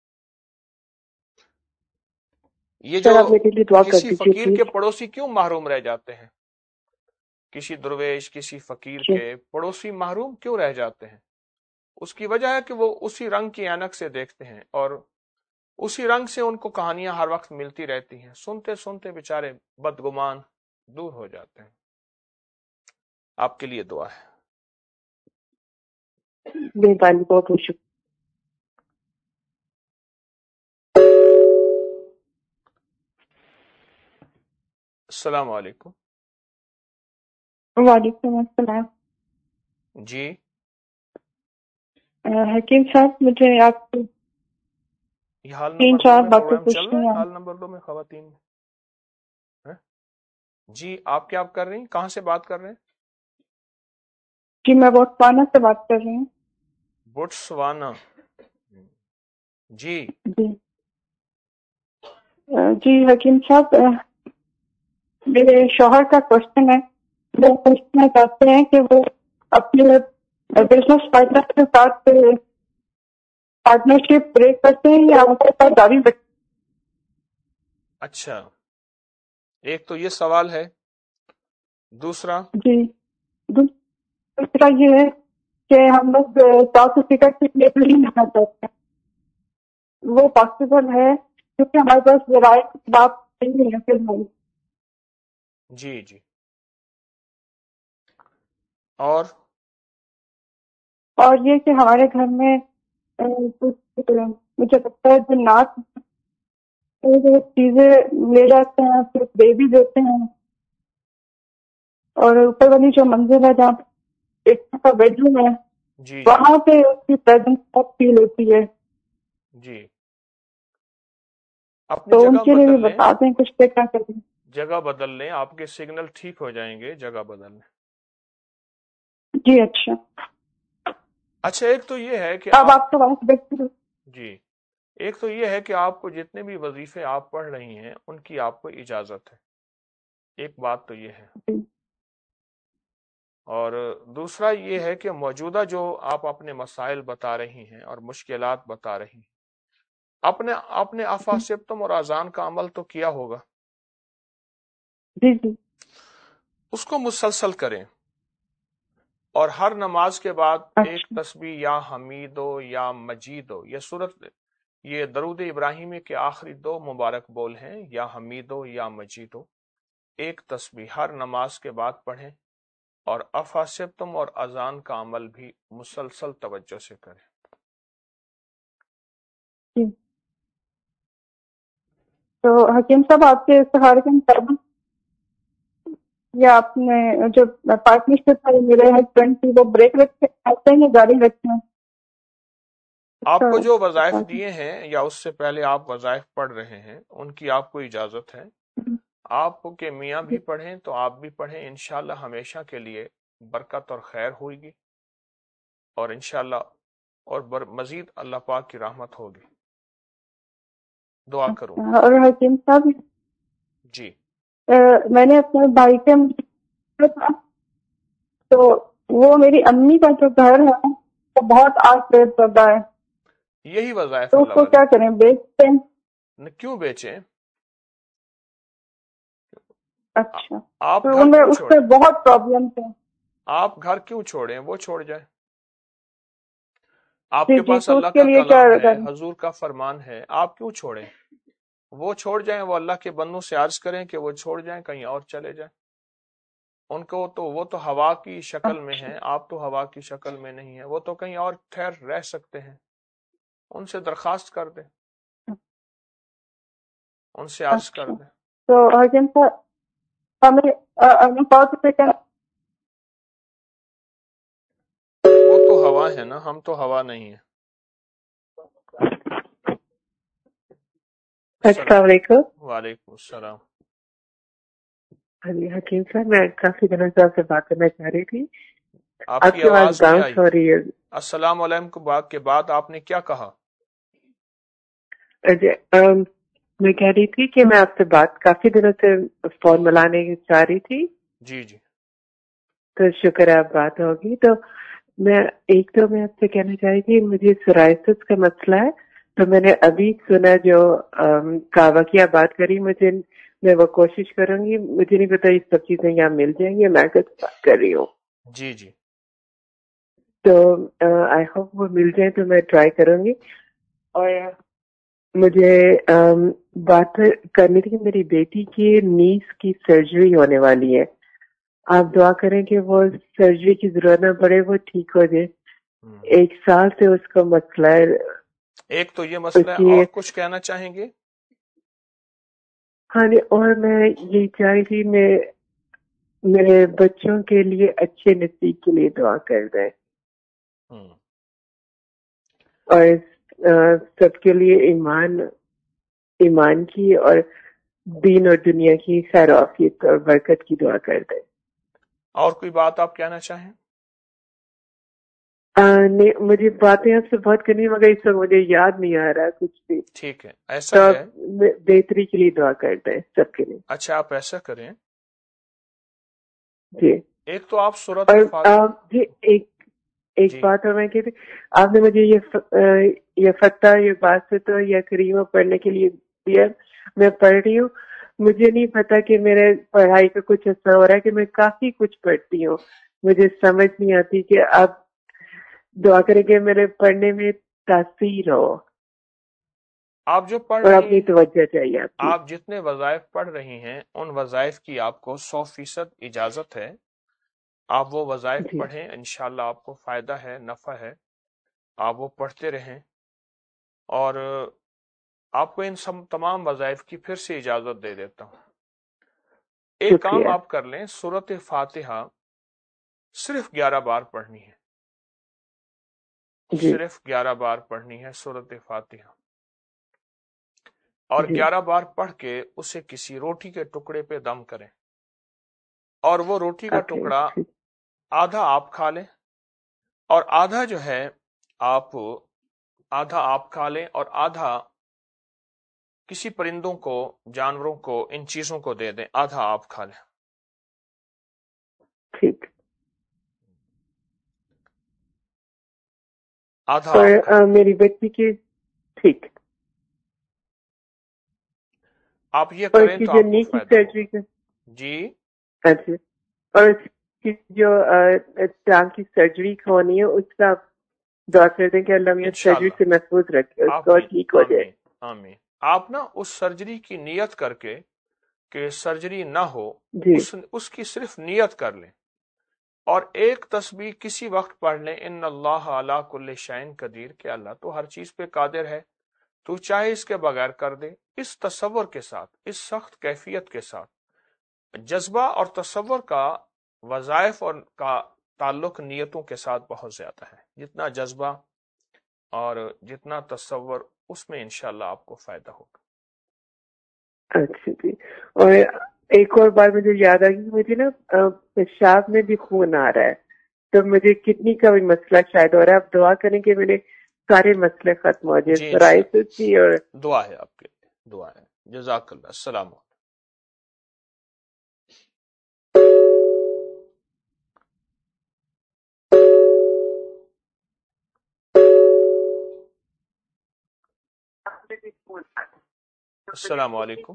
یہ جو سر آپ میرے لیے دعا کر کسی دیجیے فقیر کے پلیز۔ پڑوسی کیوں محروم رہ جاتے ہیں؟ کسی درویش کسی فقیر جی کے پڑوسی محروم کیوں رہ جاتے ہیں؟ اس کی وجہ ہے کہ وہ اسی رنگ کی اینک سے دیکھتے ہیں، اور اسی رنگ سے ان کو کہانیاں ہر وقت ملتی رہتی ہیں، سنتے سنتے بیچارے بدگمان دور ہو جاتے ہیں۔ آپ کے لیے دعا ہے۔ مہربانی، بہت بہت شکریہ۔ السلام علیکم۔ وعلیکم السلام۔ جی حکیم صاحب، مجھے آپ کو یہ حال تین نمبر دو چار میں باتیں پروگرام چل رہا پوچھنی ہے، ہیں۔ حال نمبر دو میں خواتین میں۔ ہیں؟ جی آپ کیا کر رہی ہیں؟ کہاں سے بات کر رہے ہیں؟ جی میں بوتسوانا سے بات کر رہی ہوں۔ بوٹسوانا، جی جی جی حکیم صاحب، میرے شوہر کا کوشچن ہے، وہ پوچھنا چاہتے ہیں کہ وہ اپنے بزنس پارٹنر کے ساتھ پارٹنرشپ بریک کرتے ہیں یا ان کے ساتھ دعوی بچ۔ اچھا، ایک تو یہ سوال ہے، دوسرا جی دوسرا یہ ہے کہ ہم لوگ ساؤتھ افریقہ کے لیے نہیں جانا چاہتے ہیں. وہ پاسبل ہے کیونکہ ہمارے پاس ذرائع باپ نہیں ہے پھر ہم. جی جی. اور اور یہ کہ ہمارے گھر میں کچھ مجھے لگتا ہے جنات چیزیں لے جاتے ہیں پھر دے بھی دیتے ہیں. اور اوپر والی جو منزل ہے جہاں ایک کا بیڈ روم ہے جی وہاں پہ اس کی پریزنس بہت فیل ہوتی ہے. جی. اپنی تو ان جگہ کے لیے بھی بدل لیں، بتا دیں کچھ پہ کیا کریں. جگہ بدل لیں، آپ کے سگنل ٹھیک ہو جائیں گے. جگہ بدل لیں. جی اچھا. اچھا ایک تو یہ ہے کہ اب آپ آپ کا وقت دیکھتے ہیں. جی ایک تو یہ ہے کہ آپ کو جتنے بھی وظیفے آپ پڑھ رہی ہیں ان کی آپ کو اجازت ہے. ایک بات تو یہ ہے. اور دوسرا یہ ہے کہ موجودہ جو آپ اپنے مسائل بتا رہی ہیں اور مشکلات بتا رہی ہیں، اپنے اپنے افا سبتم اور اذان کا عمل تو کیا ہوگا. جی جی. اس کو مسلسل کریں اور ہر نماز کے بعد ایک اچھا تسبیح یا حمیدو یا مجیدو، یہ سورت یہ درود ابراہیمی کے آخری دو مبارک بول ہیں، یا حمیدو یا مجیدو. ایک تسبیح ہر نماز کے بعد پڑھیں اور افا سبتم اور اذان کا عمل بھی مسلسل توجہ سے کریں. جی. تو حکیم صاحب آپ کے استخارے کے مطابق یا آپ نے جو پارٹنرشپ ہے میرے ہسبینڈ کی وہ بریک رکھتے ایسے ہی گاڑی رکھتے ہیں؟ آپ کو جو وظائف دیے ہیں یا اس سے پہلے آپ وظائف پڑھ رہے ہیں ان کی آپ کو اجازت ہے. آپ کے میاں بھی پڑھیں تو آپ بھی پڑھیں، انشاءاللہ ہمیشہ کے لیے برکت اور خیر ہوئے گی اور انشاءاللہ اور مزید اللہ پاک کی رحمت ہوگی. دعا کروں. اور حکیم صاحب جی میں نے اپنے بھائی کے تھا تو وہ میری امی کا جو گھر ہے وہ بہت آس ریت کر رہا ہے، یہی وظائف تو اس اللہ کو والے کیا کریں، بیچتے ہیں؟ کیوں بیچیں؟ اچھا آپ تو گھر ان میں کیوں اس چھوڑیں؟ سے بہت پرابلم ہے. آپ گھر کیوں چھوڑیں؟ وہ چھوڑ جائیں. آپ جی کے جی پاس تو اللہ اس کے کا لیے کیا کلام ہے، کریں؟ حضور کا فرمان ہے، آپ کیوں چھوڑیں؟ وہ چھوڑ جائیں، وہ اللہ کے بندوں سے عرض کریں کہ وہ چھوڑ جائیں، کہیں اور چلے جائیں. ان کو تو وہ تو ہوا کی شکل میں ہیں، آپ تو ہوا کی شکل میں نہیں ہیں، وہ تو کہیں اور ٹھہر رہ سکتے ہیں. ان سے درخواست کر دیں، ان سے عرض کر دیں. تو حکیم صاحب ہمیں ہمیں ساؤتھ افریقہ وہ تو ہوا ہے نا، ہم تو ہوا نہیں ہیں. السلام علیکم. وعلیکم السلام. ہاں جی حکیم صاحب میں کافی دنوں سے آپ سے بات کرنا چاہ رہی تھی. آپ کی آواز نہیں آئی. ہو رہی ہے. السلام علیکم کے بعد آپ نے کیا کہا؟ میں کہہ رہی تھی کہ میں آپ سے بات کافی دنوں سے فون ملانے چاہ رہی تھی. جی جی. تو شکر ہے آپ بات ہوگی. تو میں ایک تو میں آپ سے کہنا چاہ رہی تھی مجھے سورائسس کا مسئلہ ہے. تو میں نے ابھی سنا جو کعبہ کی آپ بات کری، مجھے میں وہ کوشش کروں گی. مجھے نہیں پتا یہ سب چیزیں یہاں مل جائیں گی، میں کچھ بات کر رہی ہوں. جی جی. تو آئی ہوپ وہ مل جائیں تو میں ٹرائی کروں گی. اور مجھے بات کرنی تھی کہ میری بیٹی کی نیز کی سرجری ہونے والی ہے. آپ دعا کریں کہ وہ سرجری کی ضرورت نہ پڑے، وہ ٹھیک ہو جائے. ایک سال سے اس کا مسئلہ ہے. ایک تو یہ مسئلہ ہے، اور کچھ کہنا چاہیں گے؟ ہاں جی. اور میں یہ چاہ رہی تھی میں میرے بچوں کے لیے اچھے نصیب کے لیے دعا کر دیں، اور سب کے لیے ایمان ایمان کی اور دین اور دنیا کی خیر عافیت اور برکت کی دعا کر دیں. اور کوئی بات آپ کہنا چاہیں؟ نہیں، مجھے باتیں آپ سے بہت کرنی مگر اس وقت مجھے یاد نہیں آ رہا کچھ بھی. ٹھیک ہے، ایسا ہے بہتری کے لیے دعا کر دیں سب کے لیے. اچھا آپ ایسا کریں. جی. ایک تو آپ سورۃ جی ایک ایک بات اور میں کہتی، آپ نے مجھے یہ یہ فتح یہ بات سے تو یا کریمہ پڑھنے کے لیے دیا، میں پڑھ رہی ہوں. مجھے نہیں پتا کہ میرے پڑھائی کا کچھ ایسا ہو رہا ہے کہ میں کافی کچھ پڑھتی ہوں، مجھے سمجھ نہیں آتی کہ اب دعا کریں کہ میرے پڑھنے میں تاثیر ہو آپ جو پڑھ اور رہی اپنی ہیں، توجہ چاہیے آپ کی. آپ جتنے وظائف پڑھ رہی ہیں ان وظائف کی آپ کو سو فیصد اجازت ہے. آپ وہ وظائف جی پڑھیں، انشاءاللہ آپ کو فائدہ ہے، نفع ہے. آپ وہ پڑھتے رہیں، اور آپ کو ان سب تمام وظائف کی پھر سے اجازت دے دیتا ہوں. ایک کام شکریہ. آپ کر لیں، سورۃ فاتحہ صرف گیارہ بار پڑھنی ہے، جی صرف گیارہ بار پڑھنی ہے سورۃ فاتحہ، اور جی گیارہ بار پڑھ کے اسے کسی روٹی کے ٹکڑے پہ دم کریں، اور وہ روٹی کا اوکے. ٹکڑا آدھا آپ کھا لیں اور آدھا جو ہے آپ آدھا آپ کھا لیں اور آدھا کسی پرندوں کو، جانوروں کو، ان چیزوں کو دے دیں. آدھا آپ کھا لیں. ٹھیک. آدھا اور آپ کھا آ, لیں. میری بچی کی. ٹھیک. آپ یہ اور اس کریں کی تو جو آپ کو نی کی فائدہ سرجری ہوگا. کا. جی اچھا. اور اس کی جو ٹانگ کی سرجری ہونی ہے اس کا دعا کر دیں کہ اللہ میاں سرجری انشاءاللہ. سے محفوظ رکھے اس کو اور آمین ٹھیک ہو جائے. آمین آمین. آپ نا اس سرجری کی نیت کر کے کہ سرجری نہ ہو، جی اس اس کی صرف نیت کر لیں، اور ایک تسبیح کسی وقت پڑھ لیں، ان اللہ علی کل شیء قدیر، کہ اللہ تو ہر چیز پہ قادر ہے، تو چاہے اس کے بغیر کر دے. اس تصور کے ساتھ، اس سخت کیفیت کے ساتھ. جذبہ اور تصور کا وظائف اور کا تعلق نیتوں کے ساتھ بہت زیادہ ہے. جتنا جذبہ اور جتنا تصور، اس میں انشاءاللہ آپ کو فائدہ ہوگا. اچھا جی. اور ایک اور بات مجھے یاد آ گئی، مجھے نا پیشاب میں بھی خون آ رہا ہے، تو مجھے کڈنی کا بھی مسئلہ شاید ہو رہا ہے. آپ دعا کریں کہ میرے سارے مسئلے ختم ہو جائے، جی سورائسس انشاءاللہ، بھی. اور دعا ہے آپ کے لیے، دعا ہے. جزاک اللہ. السلام علیکم. السلام علیکم.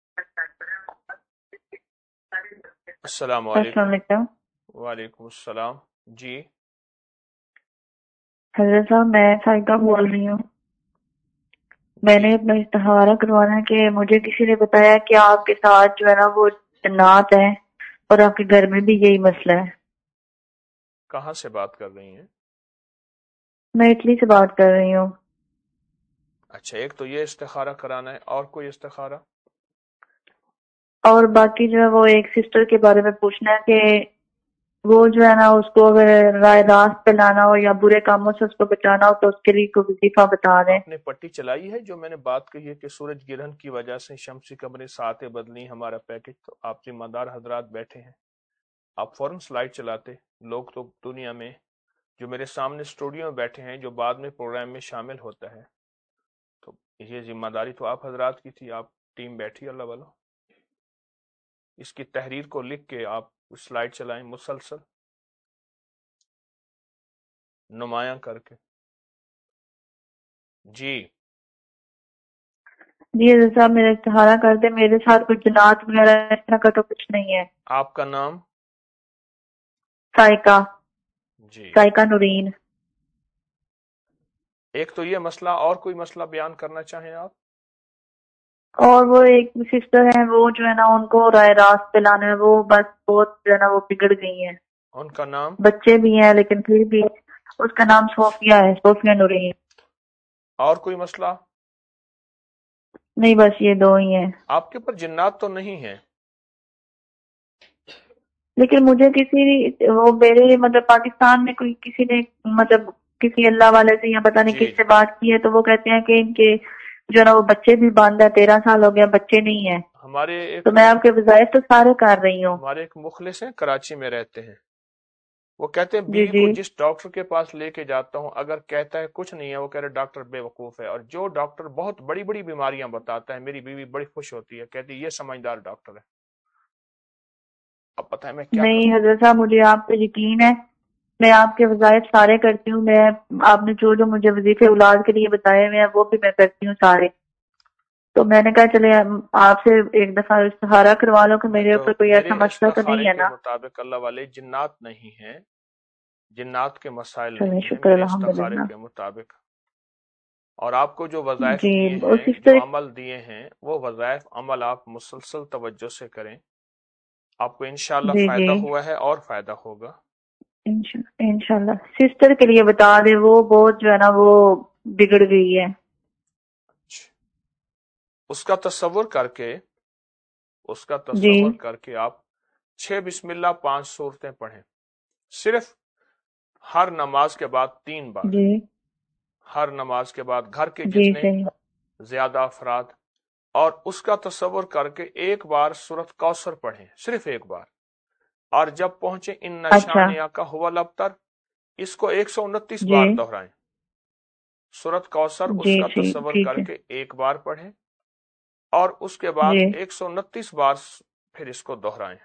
السلام علیکم. السلام علیکم. وعلیکم السلام. جی حضرت صاحب میں سائقہ بول رہی ہوں. میں جی نے اپنا استخارہ کروانا ہے کہ مجھے کسی نے بتایا کہ آپ کے ساتھ جو ہے نا وہ جنات ہیں، اور آپ کے گھر میں بھی یہی مسئلہ ہے. کہاں سے بات کر رہی ہیں؟ میں اٹلی سے بات کر رہی ہوں. اچھا، ایک تو یہ استخارہ کرانا ہے، اور کوئی استخارہ؟ اور باقی جو ہے وہ ایک سسٹر کے بارے میں پوچھنا ہے کہ وہ جو ہے نا اس کو اگر رائے راست پہ لانا ہو یا برے کاموں سے اس کو بچانا ہو تو اس کے لیے کوئی وظیفہ بتا دیں. آپ نے پٹی چلائی ہے جو میں نے بات کہی ہے کہ سورج گرہن کی وجہ سے شمسی قمری ساعتیں بدلی ہمارا پیکج، تو آپ ذمہ دار حضرات بیٹھے ہیں، آپ فوراً سلائیڈ چلاتے. لوگ تو دنیا میں جو میرے سامنے اسٹوڈیو میں بیٹھے ہیں، جو بعد میں پروگرام میں شامل ہوتا ہے، تو یہ ذمہ داری تو آپ حضرات کی تھی. آپ ٹیم بیٹھی اللہ والا، اس کی تحریر کو لکھ کے آپ سلائیڈ چلائیں مسلسل نمایاں کر کے. جی جی حضرت صاحب میرا استخارہ کر دیں. میرے ساتھ کوئی جنات وغیرہ اس طرح کا تو کچھ نہیں ہے. آپ کا نام؟ سائقہ، جی. سائقہ نورین. ایک تو یہ مسئلہ، اور کوئی مسئلہ بیان کرنا چاہیں آپ؟ اور وہ ایک سسٹر ہیں، وہ جو ہے نا ان کو رائے راست پہ لانا ہے، وہ بس بہت جو ہے نا وہ بگڑ گئی ہیں. ان کا نام؟ بچے بھی ہیں لیکن پھر بھی. اس کا نام صوفیہ ہے، صوفیہ نورین. اور کوئی مسئلہ؟ نہیں، بس یہ دو ہی ہیں. آپ کے پر جنات تو نہیں ہیں؟ لیکن مجھے کسی وہ میرے مطلب پاکستان میں کوئی کسی نے مطلب کسی اللہ والے سے یا پتہ نہیں جی کس سے بات کی ہے، تو وہ کہتے ہیں کہ ان کے جو ہے نا وہ بچے بھی باندھ ہے، تیرہ سال ہو گیا بچے نہیں ہیں. ہمارے ایک تو میں آپ کے وظائف تو سارے کر رہی ہوں. ہمارے ایک مخلص ہیں، کراچی میں رہتے ہیں، وہ کہتے ہیں جی بیوی جی کو جس ڈاکٹر کے پاس لے کے جاتا ہوں اگر کہتا ہے کچھ نہیں ہے، وہ کہہ رہے ڈاکٹر بے وقوف ہے، اور جو ڈاکٹر بہت بڑی بڑی بیماریاں بتاتا ہے میری بیوی بڑی خوش ہوتی ہے، کہتی ہے یہ سمجھدار ڈاکٹر ہے. اب پتہ ہے میں کیا کروں. نہیں حضرت صاحب مجھے آپ پہ یقین ہے، میں آپ کے وظائف سارے کرتی ہوں. میں آپ نے جو جو مجھے وظیفے اولاد کے لیے بتائے ہوئے ہیں وہ بھی میں کرتی ہوں سارے. تو میں نے کہا چلے آپ سے ایک دفعہ استخارہ کروا لو کہ میں میرے تو اوپر کوئی میرے ایسا مسئلہ تو استخارے نہیں ہے کے نا. مطابق اللہ والے جنات نہیں ہیں، जिन्नात के मसाइल चलिए नहीं है शुक्र मेरे अल्हम्दुलिल्लाह। इस्तिखारे के मुताबिक। और आपको जो वज़ाइफ जी दिए और हैं, जो सिस्टर अमल दिए हैं, वो वज़ाइफ अमल आप मुसलसल तवज्जो से करें, आपको इंशाअल्लाह जी जी फायदा हुआ है और फायदा होगा। इंशा- इंशाल्लाह। सिस्टर के लिए बता दे, वो बहुत जो है ना वो बिगड़ गई है। उसका तसव्वुर करके उसका जी तसव्वुर करके आप छह बिस्मिल्लाह पांच सूरतें पढ़ें, सिर्फ हर नमाज के बाद तीन बार, जी हर नमाज के बाद घर के जी जितने सही। ज्यादा अफराद, और उसका तसव्वुर करके एक बार सूरत कौसर पढ़ें, सिर्फ एक बार। और जब पहुंचे इन अच्छा नशानिया का हुवल अब्तर, इसको एक सौ उनतीस जी बार दोहराएं। सूरत कौसर जी उसका ठीक तसव्वुर ठीक है करके एक बार पढ़ें और उसके बाद जी। एक सौ उनतीस बार फिर इसको दोहराएं।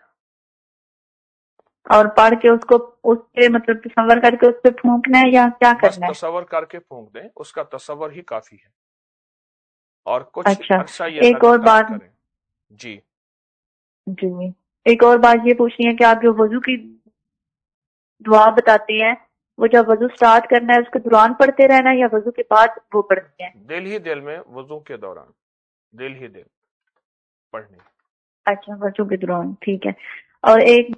और पढ़ के उसको उस पे मतलब तसव्वुर करके उस पे फूंकना है या क्या बस करना है? तसव्वुर करके फूंक दें, उसका तसव्वुर ही काफी है, और कुछ अच्छा अरसा ये एक और लगातार बात करें। जी जी, एक और बात ये पूछनी है कि आप जो वजू की दुआ बताते हैं, वो जब वजू स्टार्ट करना है उसके दौरान पढ़ते रहना है या वजू के बाद वो पढ़ते हैं? दिल ही दिल में वजू के दौरान, दिल ही दिल पढ़नी। अच्छा वजू के दौरान, ठीक है। और एक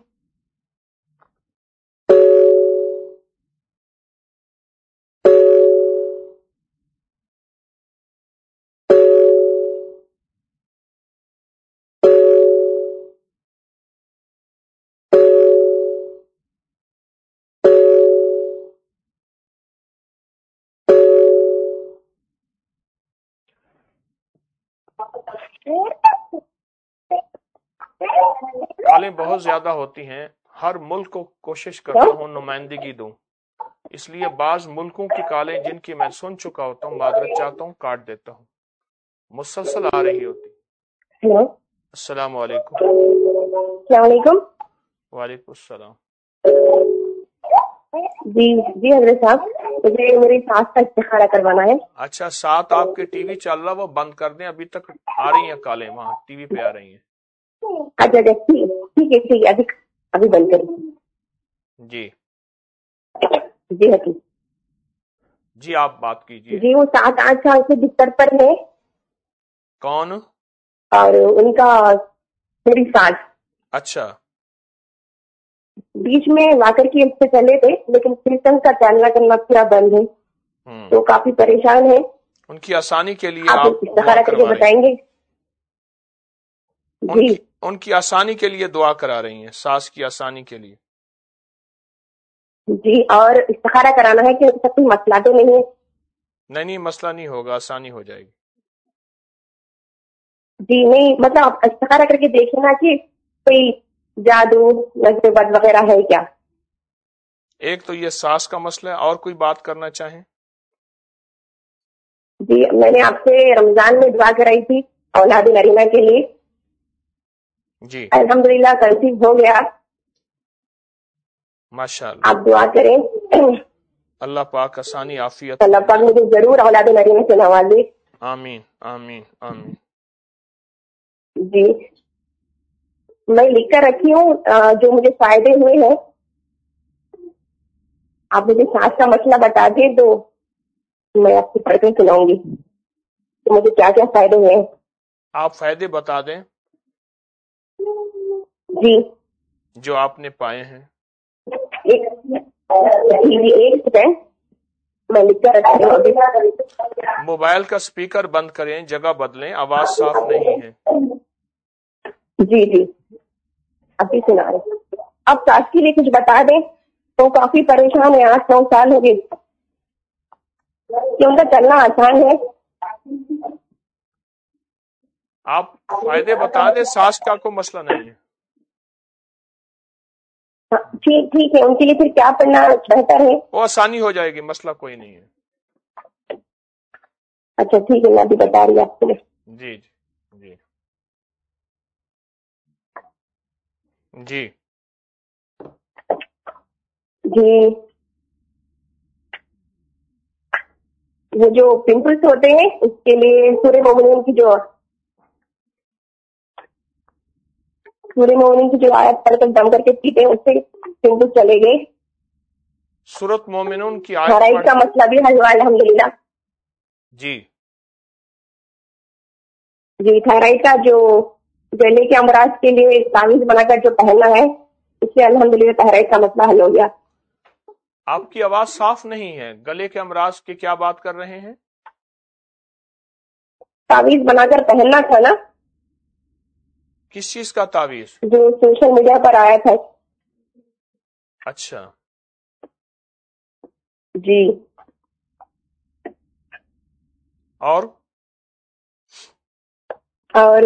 कालें बहुत ज्यादा होती हैं, हर मुल्क को कोशिश करता हूँ नुमाइंदगी दूं, इसलिए बाज मुल्कों की कालें जिनकी मैं सुन चुका होता हूँ, मादरत चाहता हूँ, काट देता हूँ, मुसलसल आ रही होती। हेलो अस्सलाम वालेकुम। अस्सलाम वालेकुम। वालेकुम सलाम। जी जी हजरत साहब, मुझे मेरी सास का इस्तिखारा करवाना है। अच्छा, साथ आपके टीवी चल रहा, वो बंद कर दें, अभी तक आ रही हैं कालें, वहाँ टीवी पे आ रही हैं। अच्छा अच्छा ठीक ठीक है ठीक है, अभी अभी बंद करें। जी जी हकीम जी आप बात कीजिए। जी, वो सात आठ साल से बिस्तर पर है। कौन? और उनका मेरी सास। अच्छा बीच में वाकर की से चले थे, लेकिन कीर्तन का चालना करना पूरा बंद है, हम्म तो काफी परेशान है। उनकी आसानी के लिए आप आप दुआ इस्तिखारा करके करवा रही हैं। बताएंगे? जी उनकी उनकी आसानी के लिए दुआ करा रही हैं, सास की आसानी के लिए। जी, और इस्तिखारा कराना है कि उनके साथ कोई मसला तो नहीं है? नहीं नहीं, मसला नहीं होगा, आसानी हो जाएगी। जी नहीं, मतलब आप इस्तिखारा करके देखिए ना कि कोई जादू नजर बद वगैरह है क्या। एक तो ये सास का मसला है, और कोई बात करना चाहें? जी, मैंने आपसे रमजान में दुआ कराई थी औलाद नरीना के लिए, जी अल्हम्दुलिल्लाह कंसीव हो गया। माशाअल्लाह, आप दुआ करें, अल्लाह पाक आसानी आफियत। अल्लाह पाक मुझे जरूर औलाद नरीना से नवाजे। आमीन आमीन आमीन। जी, मैं लिख कर रखी हूँ जो मुझे फायदे हुए हैं। आप मुझे सांस का मसला बता दें तो मैं आपको पढ़ कर सुनाऊंगी तो मुझे क्या क्या फायदे हुए हैं। आप फायदे बता दें जी जो आपने पाए हैं। एक जी जी एक सेकेंड, मैं लिख कर रखी हूँ अभी। मोबाइल का स्पीकर बंद करें, जगह बदलें, आवाज साफ नहीं है। जी जी अभी सुना रहे। अब सास के लिए कुछ बता दें, तो काफी परेशान है, आठ नौ साल हो गए कि उनका चलना आसान है। आप फायदे बता दें, सास का कोई मसला नहीं है। ठीक ठीक है, उनके लिए फिर क्या पढ़ना बेहतर है? वो आसानी हो जाएगी, मसला कोई नहीं है। अच्छा ठीक है, मैं अभी बता रही हूँ आपको। जी जी जी जी, वो जो पिंपल्स होते हैं उसके लिए सूर्य मोमिनीन की जो सूर्य मोमिनीन की जो आयत पढ़कर दम करके पीते हैं, उससे पिंपल्स चले गए। सूरत मोमिनून की आयत थायराइड पढ़। का मसला भी हल हुआ अल्हम्दुलिल्लाह। जी जी, थायराइड का जो गले के अमराज के लिए तावीज बनाकर जो पहनना है, इससे अल्हम्दुलिल्लाह थायराइड का मसला हल हो गया। आपकी आवाज साफ नहीं है, गले के अमराज की क्या बात कर रहे हैं? तावीज बनाकर पहनना था ना, किस चीज का तावीज? जो सोशल मीडिया पर आया था। अच्छा जी, और और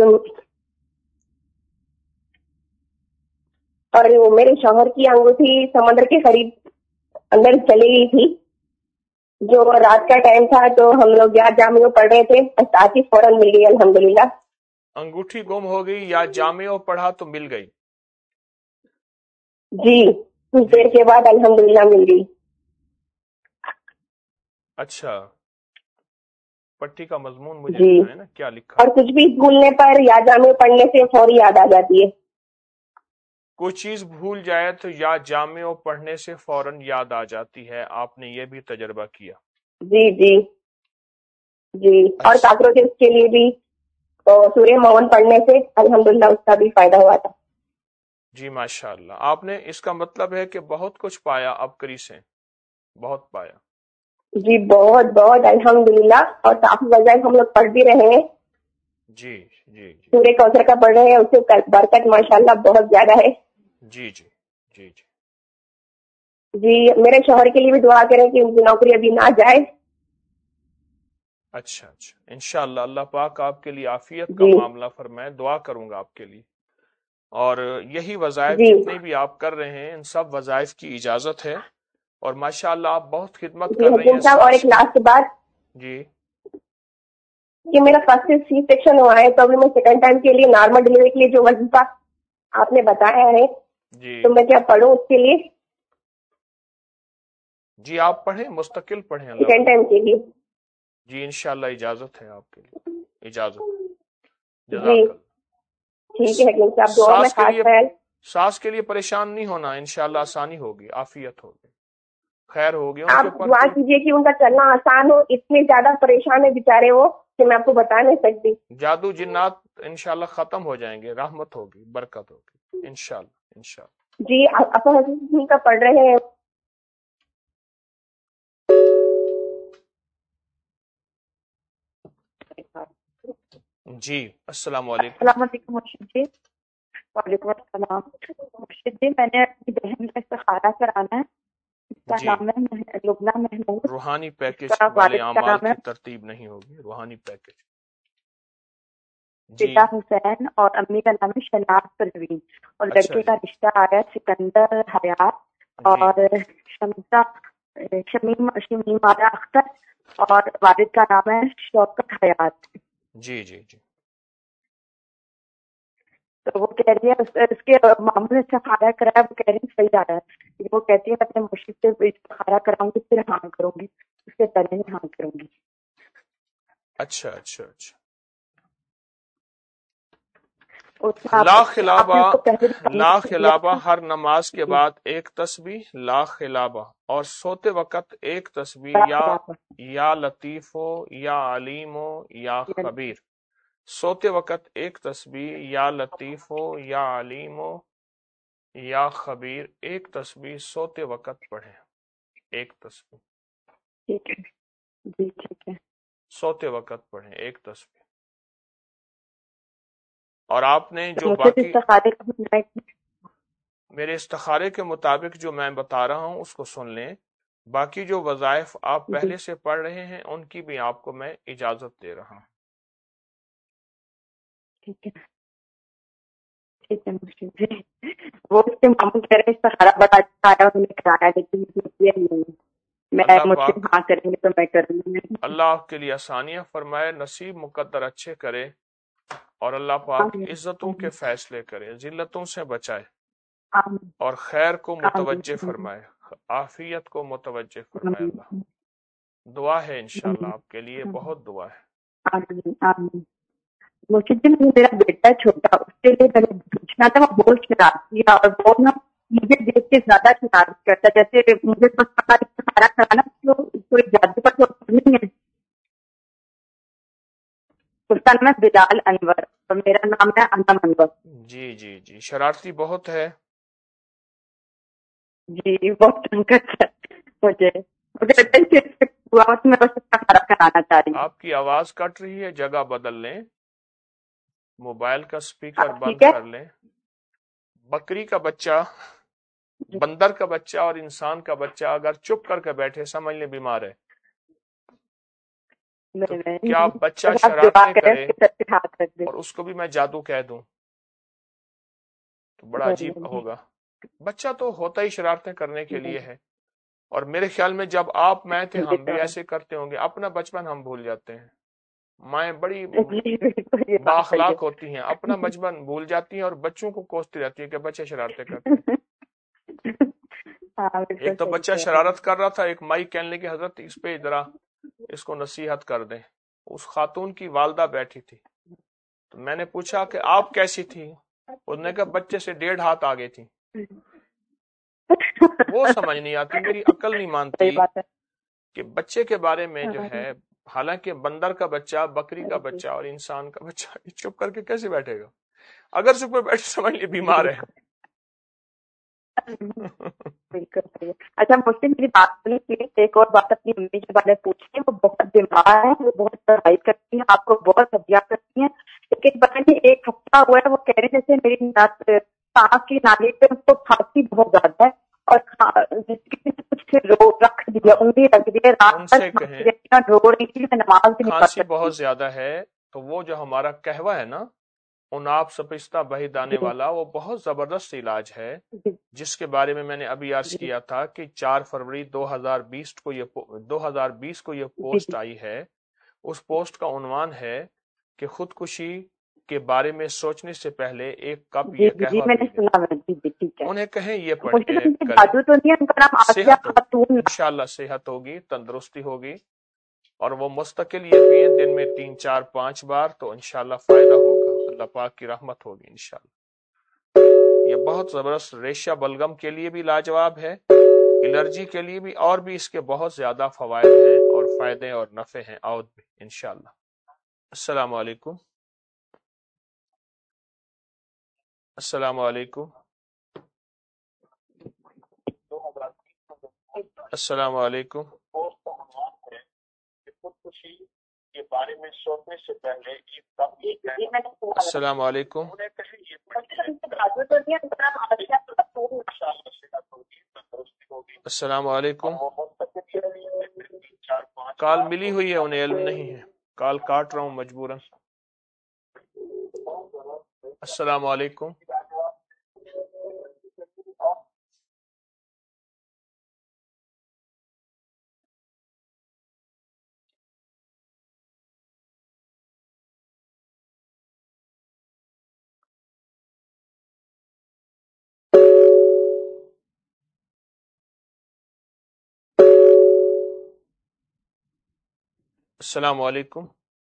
और वो मेरे शौहर की अंगूठी समुद्र के करीब अंदर चली गई थी, जो रात का टाइम था, तो हम लोग याद जामियों पढ़ रहे थे, साथ ही फौरन मिल गई अल्हम्दुलिल्लाह। अंगूठी गुम हो गई या जामिया पढ़ा तो मिल गई? जी, कुछ देर के बाद अल्हम्दुलिल्लाह मिल गई। अच्छा, पट्टी का मजमून मुझे जी, है ना, क्या लिखा? और कुछ भी भूलने पर या जामिया पढ़ने से फौरी याद आ जाती है। कोई चीज भूल जाए तो या जामिया पढ़ने से फौरन याद आ जाती है, आपने ये भी तजर्बा किया? जी जी जी, और अच्छा। काकरोचेस के लिए भी तो सूर्य मौन पढ़ने से अल्हम्दुलिल्लाह उसका भी फायदा हुआ था। जी माशाअल्लाह, आपने, इसका मतलब है कि बहुत कुछ पाया अबकरी से, बहुत पाया। जी, बहुत बहुत अल्हम्दुलिल्लाह, और काफी वज़ाइफ हम लोग पढ़ भी रहे हैं। जी जी जी सूर्य कौसर का पढ़ रहे हैं, उससे बरकत माशाल्लाह बहुत ज्यादा है। जी जी जी जी जी, मेरे शौहर के लिए भी दुआ करें कि उनकी नौकरी अभी ना जाए। अच्छा अच्छा, इंशाअल्लाह अल्लाह पाक आपके लिए आफियत का जी मामला फरमाए, दुआ करूंगा आपके लिए। और यही वज़ाइफ जी जितने भी आप कर रहे हैं, इन सब वज़ाइफ की इजाजत है, और माशाअल्लाह आप बहुत खिदमत जी कर रही हकीम हैं साहब, और सांस एक लास्ट बात जी कि मेरा फर्स्ट सी सेक्शन हुआ है, तो अभी मैं सेकंड टाइम के लिए नॉर्मल डिलीवरी के लिए जो वजीफा आपने बताया है, जी तो मैं क्या पढ़ूं उसके लिए, जी आप पढ़ें, मुस्तकिल पढ़ें, अल्लाह सेकंड टाइम के लिए? जी इंशाअल्लाह इजाजत है आपके लिए, इजाजत। जी जज़ाकल्लाह। ठीक है हकीम साहब, दुआ में सांस के खास लिए ख्याल। सांस के लिए परेशान नहीं होना, इंशाअल्लाह आसानी होगी, आफियत होगी, खैर होगी। उनके आप ऊपर दुआ कोई कीजिए कि उनका चलना आसान हो, इतने ज्यादा परेशान है बेचारे वो कि मैं आपको बता नहीं सकती। जादू जिन्नात इंशाअल्लाह खत्म हो जाएंगे, रहमत होगी, बरकत होगी इंशाअल्लाह इंशाअल्लाह। जी, आप अपना हदीस का पढ़ रहे हैं। जी अस्सलाम वालेकुम। अस्सलाम वालेकुम मुर्शिद जी। वालेकुम अस्सलाम मुर्शिद जी, मैंने अपनी बहन का इस्तिखारा कराना है। इसका जी नाम है लुबना महमूद, रूहानी पैकेज इसका वाले वालिद का अमाल नाम है की तरतीब नहीं होगी, रूहानी पैकेज। जी पिता हुसैन और अम्मी का नाम है शनाज परवीन, और अच्छा लड़के जी का रिश्ता आया सिकंदर हयात जी और शमसा शमीम शमीमारा अख्तर, और वालिद का नाम है शौकत हयात। जी जी जी तो वो कह रही है उस, उसके मामले से इस्तिखारा कराया, वो कह रही है सही आ रहा है। वो कहती है मैं अपने मुर्शिद से इस्तिखारा कराऊंगी फिर हाँ करूंगी, उससे पहले नहीं हाँ करूंगी। अच्छा अच्छा अच्छा। उसमें आप ला आपने खिलाबा उसको पहले भी बताने ला को दिया खिलाबा, था। हर नमाज के जी, बाद एक तस्बीह ला खिलाबा, और सोते वक्त एक तस्बीह, बड़ा या खिलाफ है। या लतीफो या अलीमो या खबीर। सोते वक्त एक तस्बीह, या लतीफो या अलीमो या खबीर, एक तस्बीह सोते वक्त पढ़े, एक तस्बीह ठीक है जी, ठीक है। सोते वक्त पढ़े, एक तस्बीह। और आपने तो जो मुझे तो बाकी इस्तिखारे का मिलना है। मेरे इस्तिखारे के मुताबिक जो मैं बता रहा हूं उसको सुन लें। बाकी जो वज़ाइफ आप जी पहले से पढ़ रहे हैं उनकी भी आपको मैं इजाजत दे रहा हूं। ठीक है ठीक है मुर्शिद जी। वो उसके मामू कह रहे इस्तिखारा बड़ा अच्छा आया, उन्होंने कराया, लेकिन उसने किया ही नहीं। मैं अल्लाह मुझसे पाक हाँ करेंगे तो मैं करूंगी। अल्लाह आपके लिए आसानियां फरमाए, नसीब मुकद्दर अच्छे करे, और अल्लाह पाक आमीन इज्जतों के आमीन फैसले करे, जिल्लतों से बचाए, आमीन और खैर को मुतवज्जे आमीन फरमाए, आफियत को मुतवज्जे फरमाए। आमीन अल्लाह दुआ है इंशाअल्लाह आमीन आपके लिए, बहुत दुआ है। आमीन आमीन। मुर्शिद जी, मुझे मेरा बेटा छोटा, उसके लिए मैंने पूछना था, वो बोल रहा दिया और वो ना مجھے دیکھ کے زیادہ شرارت کرتا ہے، جیسے مجھے بس پتا سارا کرانا تو کوئی جادو کا تو نہیں ہے. اس کا نام ہے بلال انور اور میرا نام ہے انم انور. جی جی جی شرارتی بہت ہے. جی بہت تنگ کرتا ہے مجھے مجھے لگتا ہے کہ بس میں بس اس کا سارا کرانا چاہ رہی ہوں. آپ کی آواز کٹ رہی ہے، جگہ بدل لیں، موبائل کا سپیکر اب بند ٹھیک ہے؟ کر لیں. بکری کا بچہ، بندر کا بچہ اور انسان کا بچہ اگر چپ کر کے بیٹھے سمجھ لیں بیمار ہے. تو نہیں نہیں کیا بچہ بس آپ دعا شرارتیں کریں کرے اس کے سر پہ ہاتھ رکھ دیں. اور اس کو بھی میں جادو کہہ دوں تو بڑا عجیب ہوگا. بچہ تو ہوتا ہی شرارتیں کرنے کے لیے ہے، اور میرے خیال میں جب آپ میں تھے ہم بھی ایسے کرتے ہوں گے. اپنا بچپن ہم بھول جاتے ہیں. مائیں بڑی بااخلاق ہوتی ہیں، اپنا بچپن بھول جاتی ہیں اور بچوں کو کوستی رہتی ہیں کہ بچے شرارتیں کرتے ہیں. ایک تو بچہ شرارت کر رہا تھا، ایک مائی کہنے لگی حضرت اس پہ ذرا اس کو نصیحت کر دیں. اس خاتون کی والدہ بیٹھی تھی تو میں نے پوچھا کہ آپ کیسی تھی؟ انہوں نے کہا بچے سے ڈیڑھ ہاتھ آگے تھی. وہ سمجھ نہیں آتی، میری عقل نہیں مانتی کہ بچے کے بارے میں جو ہے، حالانکہ بندر کا بچہ، بکری کا بچہ اور انسان کا بچہ چپ کر کے کیسے بیٹھے گا؟ اگر چپ کر بیٹھے سمجھ لیے بیمار ہے. بالکل. اچھا مجھ سے میری بات سنی تھی، ایک اور بات اپنی امی کے بارے میں پوچھی. وہ بہت بیمار ہے، وہ بہت پڑھائی کرتی ہیں، آپ کو بہت ادیا کرتی ہیں، لیکن پتہ نہیں ایک ہفتہ ہوا ہے وہ کہہ رہے جیسے میری سانس کی نالی پہ اس کو کھانسی بہت زیادہ ہے اور کسی نے کچھ رو رکھ دیا، انگلی رکھ دی، رات تک رو رہی تھی، میں نماز بھی نہیں پڑھ کھانسی سکتی. بہت زیادہ ہے تو وہ جو ہمارا قہوہ ہے نا، اناپ سپستہ بہی دانے والا، وہ بہت زبردست علاج ہے جس کے بارے میں میں نے ابھی عرض کیا تھا کہ چار فروری دو ہزار بیس کو یہ دو ہزار بیس کو یہ پوسٹ آئی ہے. اس پوسٹ کا عنوان ہے کہ خودکشی کے بارے میں سوچنے سے پہلے ایک کپ یہ قہوہ پی لیں. انہیں کہیں یہ پڑھیں کریں، انشاءاللہ صحت ہوگی، تندرستی ہوگی، اور وہ مستقل یہ پئیں دن میں تین چار پانچ بار تو انشاءاللہ فائدہ ہوگا، اللہ پاک کی رحمت ہوگی انشاءاللہ. یہ بہت زبردست ریشہ بلغم کے لیے بھی لاجواب ہے، الرجی کے لیے بھی، اور بھی اس کے بہت زیادہ فوائد ہیں اور فائدے اور نفع ہیں اور بھی انشاءاللہ. السلام علیکم. السلام علیکم. السلام علیکم. خودکشی کے بارے میں سوچنے سے پہلے السلام علیکم. السلام علیکم. کال ملی ہوئی ہے، انہیں علم نہیں ہے، کال کاٹ رہا ہوں مجبوراً. السلام علیکم. السلام علیکم.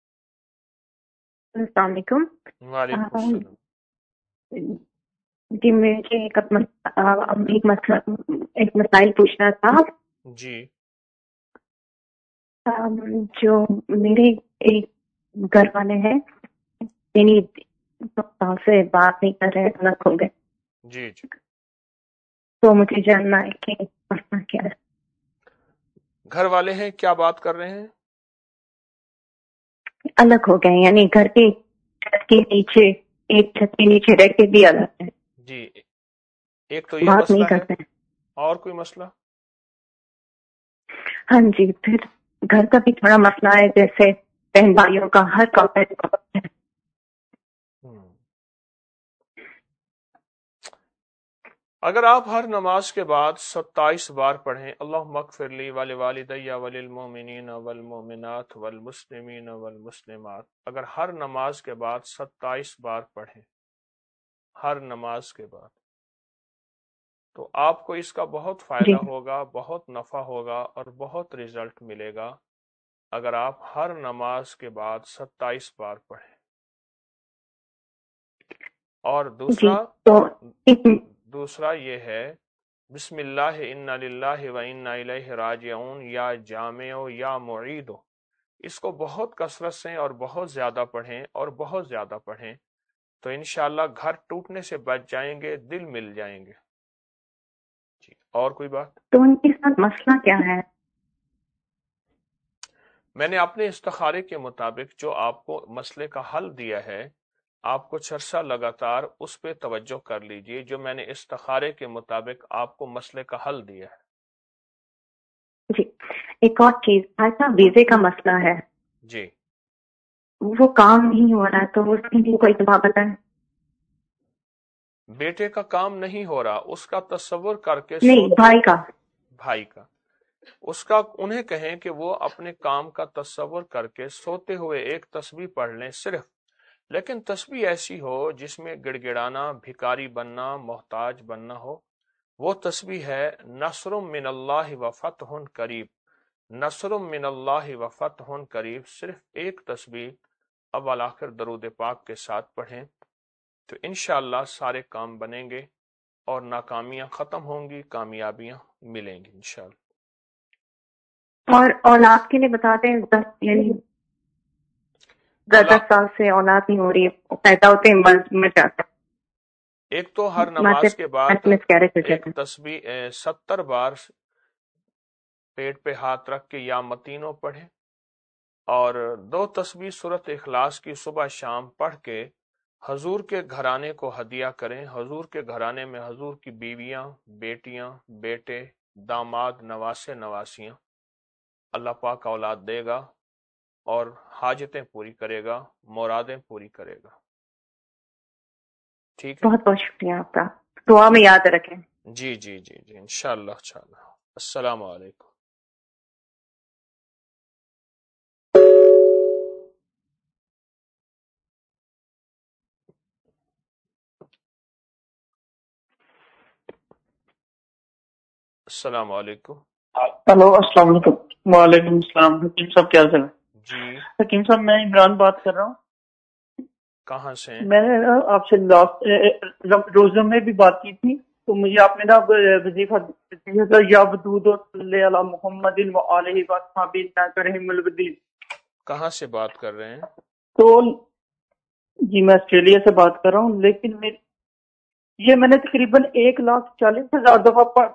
السلام علیکم. وعلیکم السلام. جی مجھے ایک ایک مسئلہ ایک مسائل پوچھنا تھا. جی. جو میرے ایک گھر والے ہیں یعنی سے بات نہیں کر رہے، الگ ہو گئے. جی جی. تو مجھے جاننا ہے کہ مسئلہ کیا ہے. گھر والے ہیں، کیا بات کر رہے ہیں؟ الگ ہو گئے، یعنی گھر کے چھت کے نیچے ایک چھت کے نیچے رہ کے بھی الگ ہے. جی. ایک تو یہ بات مسئلہ نہیں ہے، کرتے ہیں. اور کوئی مسئلہ؟ ہاں جی. پھر گھر کا بھی تھوڑا مسئلہ ہے، جیسے بہن بھائیوں کا ہر کپڑے ہے. اگر آپ ہر نماز کے بعد ستائیس بار پڑھیں اللہم اغفر لی ولوالدی وللمؤمنین والمؤمنات والمسلمین والمسلمات، اگر ہر نماز کے بعد ستائیس بار پڑھیں ہر نماز کے بعد، تو آپ کو اس کا بہت فائدہ ہوگا، بہت نفع ہوگا اور بہت رزلٹ ملے گا اگر آپ ہر نماز کے بعد ستائیس بار پڑھیں. اور دوسرا دوسرا یہ ہے بسم اللہ انا للہ و انا الیہ راجعون یا جامع یا معید، اس کو بہت کثرت سے اور بہت زیادہ پڑھیں اور بہت زیادہ پڑھیں تو انشاءاللہ گھر ٹوٹنے سے بچ جائیں گے، دل مل جائیں گے. جی اور کوئی بات؟ تو ان کے ساتھ مسئلہ کیا ہے؟ میں نے اپنے استخارے کے مطابق جو آپ کو مسئلے کا حل دیا ہے، آپ کچھ عرصہ لگاتار اس پہ توجہ کر لیجئے جو میں نے استخارے کے مطابق آپ کو مسئلے کا حل دیا ہے. جی ایک اور چیز، ایسا ویزے کا مسئلہ ہے، جی وہ کام نہیں ہو رہا ہے تو اس کے لیے کوئی دعا بتائیں. بیٹے کا کام نہیں ہو رہا، اس کا تصور کر کے نہیں، بھائی کا. بھائی کا اس کا انہیں کہیں کہ وہ اپنے کام کا تصور کر کے سوتے ہوئے ایک تسبیح پڑھ لیں صرف، لیکن تسبیح ایسی ہو جس میں گڑ گڑانا، بھکاری بننا، محتاج بننا ہو. وہ تسبیح ہے نصر من اللہ و فتح قریب، نصر من اللہ و فتح قریب. صرف ایک تسبیح اول آخر درود پاک کے ساتھ پڑھیں تو انشاءاللہ سارے کام بنیں گے اور ناکامیاں ختم ہوں گی، کامیابیاں ملیں گی انشاءاللہ. اور اولاد کے لیے بتاتے ہیں، دس یعنی دس دس سال سے اولاد نہیں ہو رہی، پیدا ہوتے ہیں مرض میں جاتا ہے. ایک تو ہر نماز کے بعد ایک تسبیح ستر بار پیٹ پہ ہاتھ رکھ کے یا متینوں پڑھیں، اور دو تسبیح سورۃ اخلاص کی صبح شام پڑھ کے حضور کے گھرانے کو ہدیہ کریں. حضور کے گھرانے میں حضور کی بیویاں، بیٹیاں، بیٹے، داماد، نواسے، نواسیاں، اللہ پاک اولاد دے گا اور حاجتیں پوری کرے گا، مرادیں پوری کرے گا. ٹھیک ہے، بہت بہت شکریہ آپ کا، دعا میں یاد رکھیں. جی جی جی جی انشاءاللہ انشاءاللہ. السلام علیکم. السلام علیکم. ہلو السلام علیکم. وعلیکم السلام. حکیم صاحب کیا حال ہے؟ جی حکیم صاحب میں عمران بات کر رہا ہوں. کہاں سے؟ میں نے آپ سے لاسٹ روزہ میں بھی بات کی تھی تو مجھے آپ نے نا وظیفہ یا ودود صلی علی محمد و آلہ و اصحابہ کرہم الودین. کہاں سے بات کر رہے ہیں؟ تو جی میں آسٹریلیا سے بات کر رہا ہوں، لیکن یہ میں نے تقریباً ایک لاکھ چالیس ہزار دفعہ پڑھ،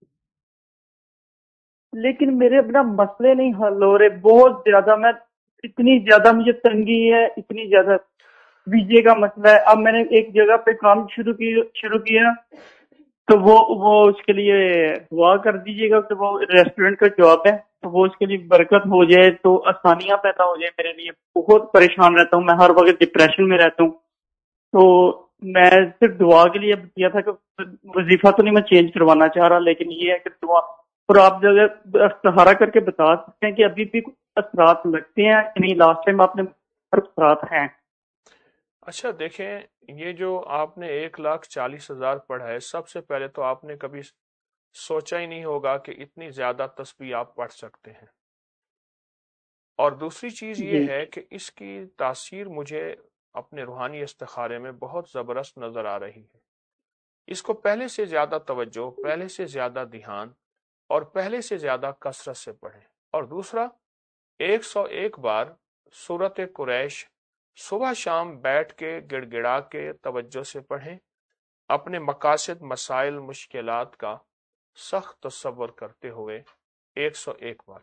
لیکن میرے اپنا مسئلے نہیں حل ہو رہے. بہت زیادہ میں اتنی زیادہ مجھے تنگی ہے، اتنی زیادہ ویزے کا مسئلہ ہے. اب میں نے ایک جگہ پہ کام شروع کی شروع کیا تو وہ وہ اس کے لیے دعا کر دیجیے گا کہ وہ ریسٹورینٹ کا جاب ہے تو وہ اس کے لیے برکت ہو جائے تو آسانیاں پیدا ہو جائے. میرے لیے بہت پریشان رہتا ہوں، میں ہر وقت ڈپریشن میں رہتا ہوں. تو میں صرف دعا کے لیے کیا تھا کہ وظیفہ تو نہیں میں چینج کروانا چاہ رہا، لیکن یہ ہے کہ دعا، اور آپ جو استخارہ کر کے بتا سکتے ہیں کہ ابھی بھی کچھ اثرات لگتے ہیں یعنی لاسٹ ٹائم آپ نے اثرات ہیں. اچھا دیکھیں، یہ جو آپ نے ایک لاکھ چالیس ہزار پڑھا ہے، سب سے پہلے تو آپ نے کبھی سوچا ہی نہیں ہوگا کہ اتنی زیادہ تسبیح آپ پڑھ سکتے ہیں. اور دوسری چیز یہ ہے کہ اس کی تاثیر مجھے اپنے روحانی استخارے میں بہت زبردست نظر آ رہی ہے. اس کو پہلے سے زیادہ توجہ، پہلے سے زیادہ دھیان اور پہلے سے زیادہ کثرت سے پڑھیں. اور دوسرا، ایک سو ایک بار سورۃ قریش صبح شام بیٹھ کے گڑ گڑا کے توجہ سے پڑھیں، اپنے مقاصد، مسائل، مشکلات کا سخت تصور کرتے ہوئے ایک سو ایک بار.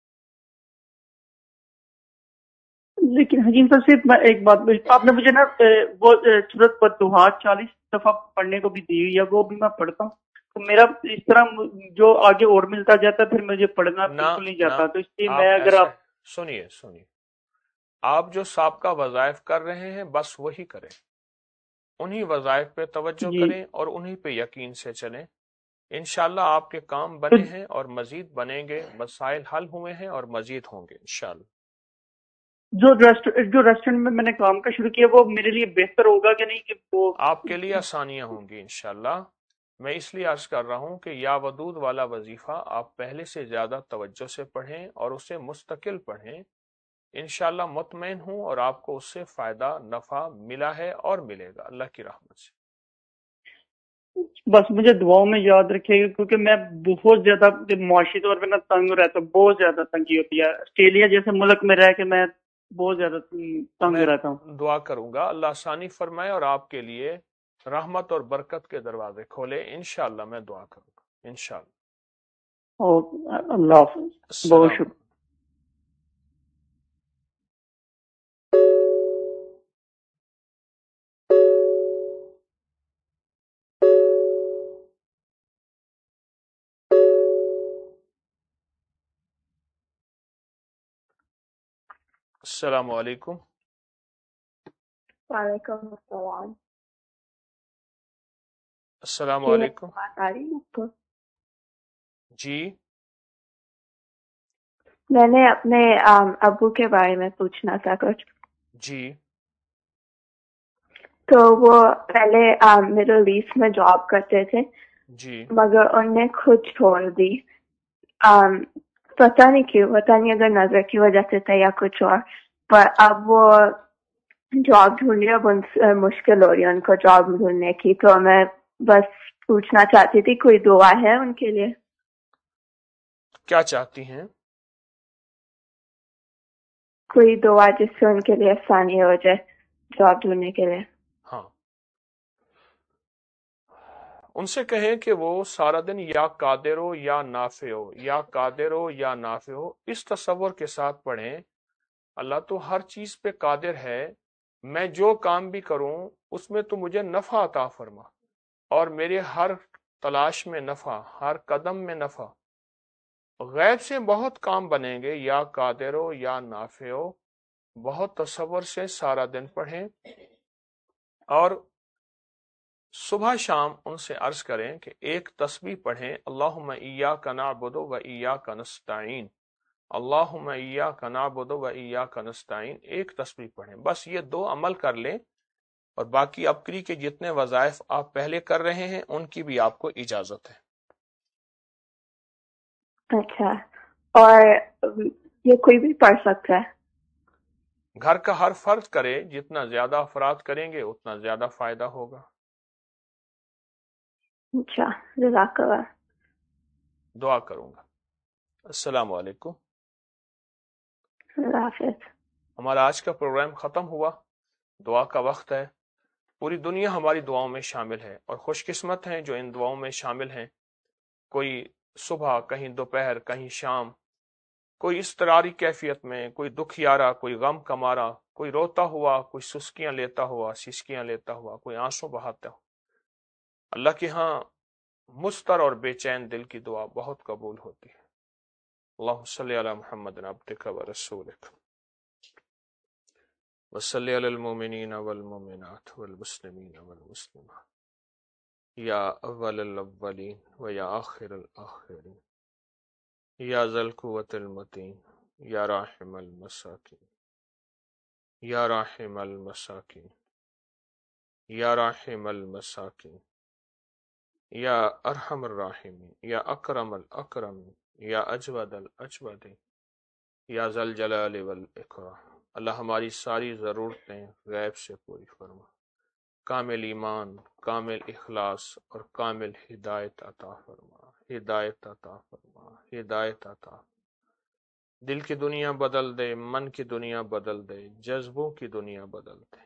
لیکن حکیم صاحب صرف میں ایک بات، آپ نے مجھے نا وہ سورۃ بدوحا چالیس دفعہ پڑھنے کو بھی دی ہوئی ہے، وہ بھی میں پڑھتا ہوں تو میرا اس طرح جو آگے اور ملتا جاتا ہے پھر مجھے پڑھنا بالکل نہیں جاتا. تو اس لیے میں اگر آپ سنیے سنیے آپ جو سابقہ وظائف کر رہے ہیں بس وہی کریں، انہی وظائف پہ توجہ جی. کریں اور انہی پہ یقین سے چلیں. انشاءاللہ آپ کے کام بنے ہیں اور مزید بنیں گے، مسائل حل ہوئے ہیں اور مزید ہوں گے انشاءاللہ. جو ریسٹورینٹ جو ریسٹورینٹ میں میں نے کام کا شروع کیا وہ میرے لیے بہتر ہوگا کہ نہیں؟ کہ وہ آپ کے لیے آسانیاں ہوں گی انشاءاللہ. میں اس لیے عرض کر رہا ہوں کہ یا ودود والا وظیفہ آپ پہلے سے زیادہ توجہ سے پڑھیں اور اسے مستقل پڑھیں. انشاءاللہ مطمئن ہوں اور آپ کو اس سے فائدہ، نفع ملا ہے اور ملے گا اللہ کی رحمت سے. بس مجھے دعاؤں میں یاد رکھیے گا، کیونکہ میں بہت زیادہ معاشی طور پہ نا تنگ رہتا ہوں، بہت زیادہ تنگی ہوتی ہے آسٹریلیا جیسے ملک میں رہ کے، میں بہت زیادہ تنگ میں رہتا ہوں۔ دعا کروں گا اللہ آسانی فرمائے اور آپ کے لیے رحمت اور برکت کے دروازے کھولے، انشاءاللہ میں دعا کروں گا انشاءاللہ۔ اور اللہ حافظ، بہت السلام شکریہ۔ السلام علیکم۔ وعلیکم السلام۔ السلام جی علیکم۔ بات آ رہی ہے آپ کو؟ جی میں نے اپنے آم، ابو کے بارے میں پوچھنا تھا کچھ۔ جی تو وہ پہلے مڈل ایسٹ میں جاب کرتے تھے، جی مگر ان نے خود چھوڑ دی، آم، پتہ نہیں کیوں، پتہ نہیں اگر نظر کی وجہ سے تھا یا کچھ اور، پر اب وہ جاب ڈھونڈ رہی، اب ان سے مشکل ہو رہی ہے ان کو جاب ڈھونڈنے کی، تو میں بس پوچھنا چاہتی تھی کوئی دعا ہے ان کے لیے؟ کیا چاہتی ہیں؟ کوئی دعا جس سے ان کے لیے آسانی ہو جائے جاب ڈھونڈنے کے لیے۔ ہاں، ان سے کہیں کہ وہ سارا دن یا قادر ہو یا نافع ہو، یا قادر ہو یا نافع ہو، اس تصور کے ساتھ پڑھیں اللہ تو ہر چیز پہ قادر ہے، میں جو کام بھی کروں اس میں تو مجھے نفع عطا فرما، اور میرے ہر تلاش میں نفع، ہر قدم میں نفع، غیب سے بہت کام بنیں گے، یا قادر ہو یا نافع ہو، بہت تصور سے سارا دن پڑھیں، اور صبح شام ان سے عرض کریں کہ ایک تسبیح پڑھیں، اللہم ایاک نعبد و ایاک نستعین، اللہم ایاک نعبد و ایاک نستعین، ایک تسبیح پڑھیں، بس یہ دو عمل کر لیں، اور باقی ابکری کے جتنے وظائف آپ پہلے کر رہے ہیں ان کی بھی آپ کو اجازت ہے۔ اچھا، اور یہ کوئی بھی پڑھ سکتا ہے؟ گھر کا ہر فرد کرے، جتنا زیادہ افراد کریں گے اتنا زیادہ فائدہ ہوگا۔ اچھا، جزاک اللہ۔ دعا کروں گا۔ السلام علیکم۔ اللہ حافظ۔ ہمارا آج کا پروگرام ختم ہوا، دعا کا وقت ہے، پوری دنیا ہماری دعاؤں میں شامل ہے، اور خوش قسمت ہیں جو ان دعاؤں میں شامل ہیں، کوئی صبح، کہیں دوپہر، کہیں شام، کوئی اضطراری کیفیت میں، کوئی دکھیارا، کوئی غم کا مارا، کوئی روتا ہوا، کوئی سسکیاں لیتا ہوا، سسکیاں لیتا ہوا، کوئی آنسو بہاتا ہوا۔ اللہ کے ہاں مضطر اور بے چین دل کی دعا بہت قبول ہوتی ہے۔ اللہم صلی علی محمد عبدک و رسولک وصلی علی المؤمنین والمؤمنات والمسلمین والمسلمات یا اول الاولین و یا آخر الاخرین یا ذا القوة المتین یا راحم المساکین یا راحم المساکین یا راحم المساکین یا ارحم الراحمین یا اکرم الاکرمین یا اجود الاجودین یا ذا الجلال والاکرام۔ اللہ ہماری ساری ضرورتیں غیب سے پوری فرما، کامل ایمان، کامل اخلاص اور کامل ہدایت عطا فرما، ہدایت عطا فرما، ہدایت عطا فرما۔ دل کی دنیا بدل دے، من کی دنیا بدل دے، جذبوں کی دنیا بدل دے،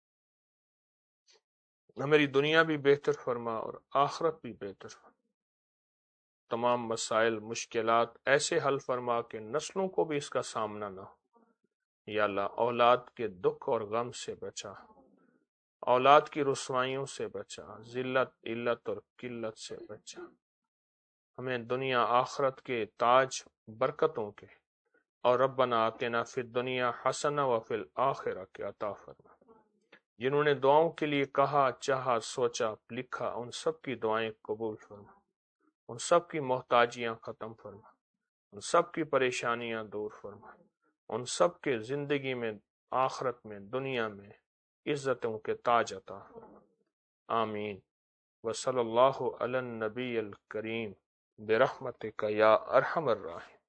ہماری دنیا بھی بہتر فرما اور آخرت بھی بہتر فرما، تمام مسائل، مشکلات ایسے حل فرما کہ نسلوں کو بھی اس کا سامنا نہ ہو۔ یا اللہ اولاد کے دکھ اور غم سے بچا، اولاد کی رسوائیوں سے بچا، ذلت، علت اور قلت سے بچا، ہمیں دنیا آخرت کے تاج برکتوں کے، اور ربنا آتنا فی الدنیا حسنہ وفی الآخرہ کے عطا فرما۔ جنہوں نے دعاؤں کے لیے کہا، چاہا، سوچا، لکھا، ان سب کی دعائیں قبول فرما، ان سب کی محتاجیاں ختم فرما، ان سب کی پریشانیاں دور فرما، ان سب کے زندگی میں، آخرت میں، دنیا میں عزتوں کے تاج عطا فرما۔ آمین۔ وصلی اللہ علی النبی الکریم برحمتک یا ارحم الراحمین۔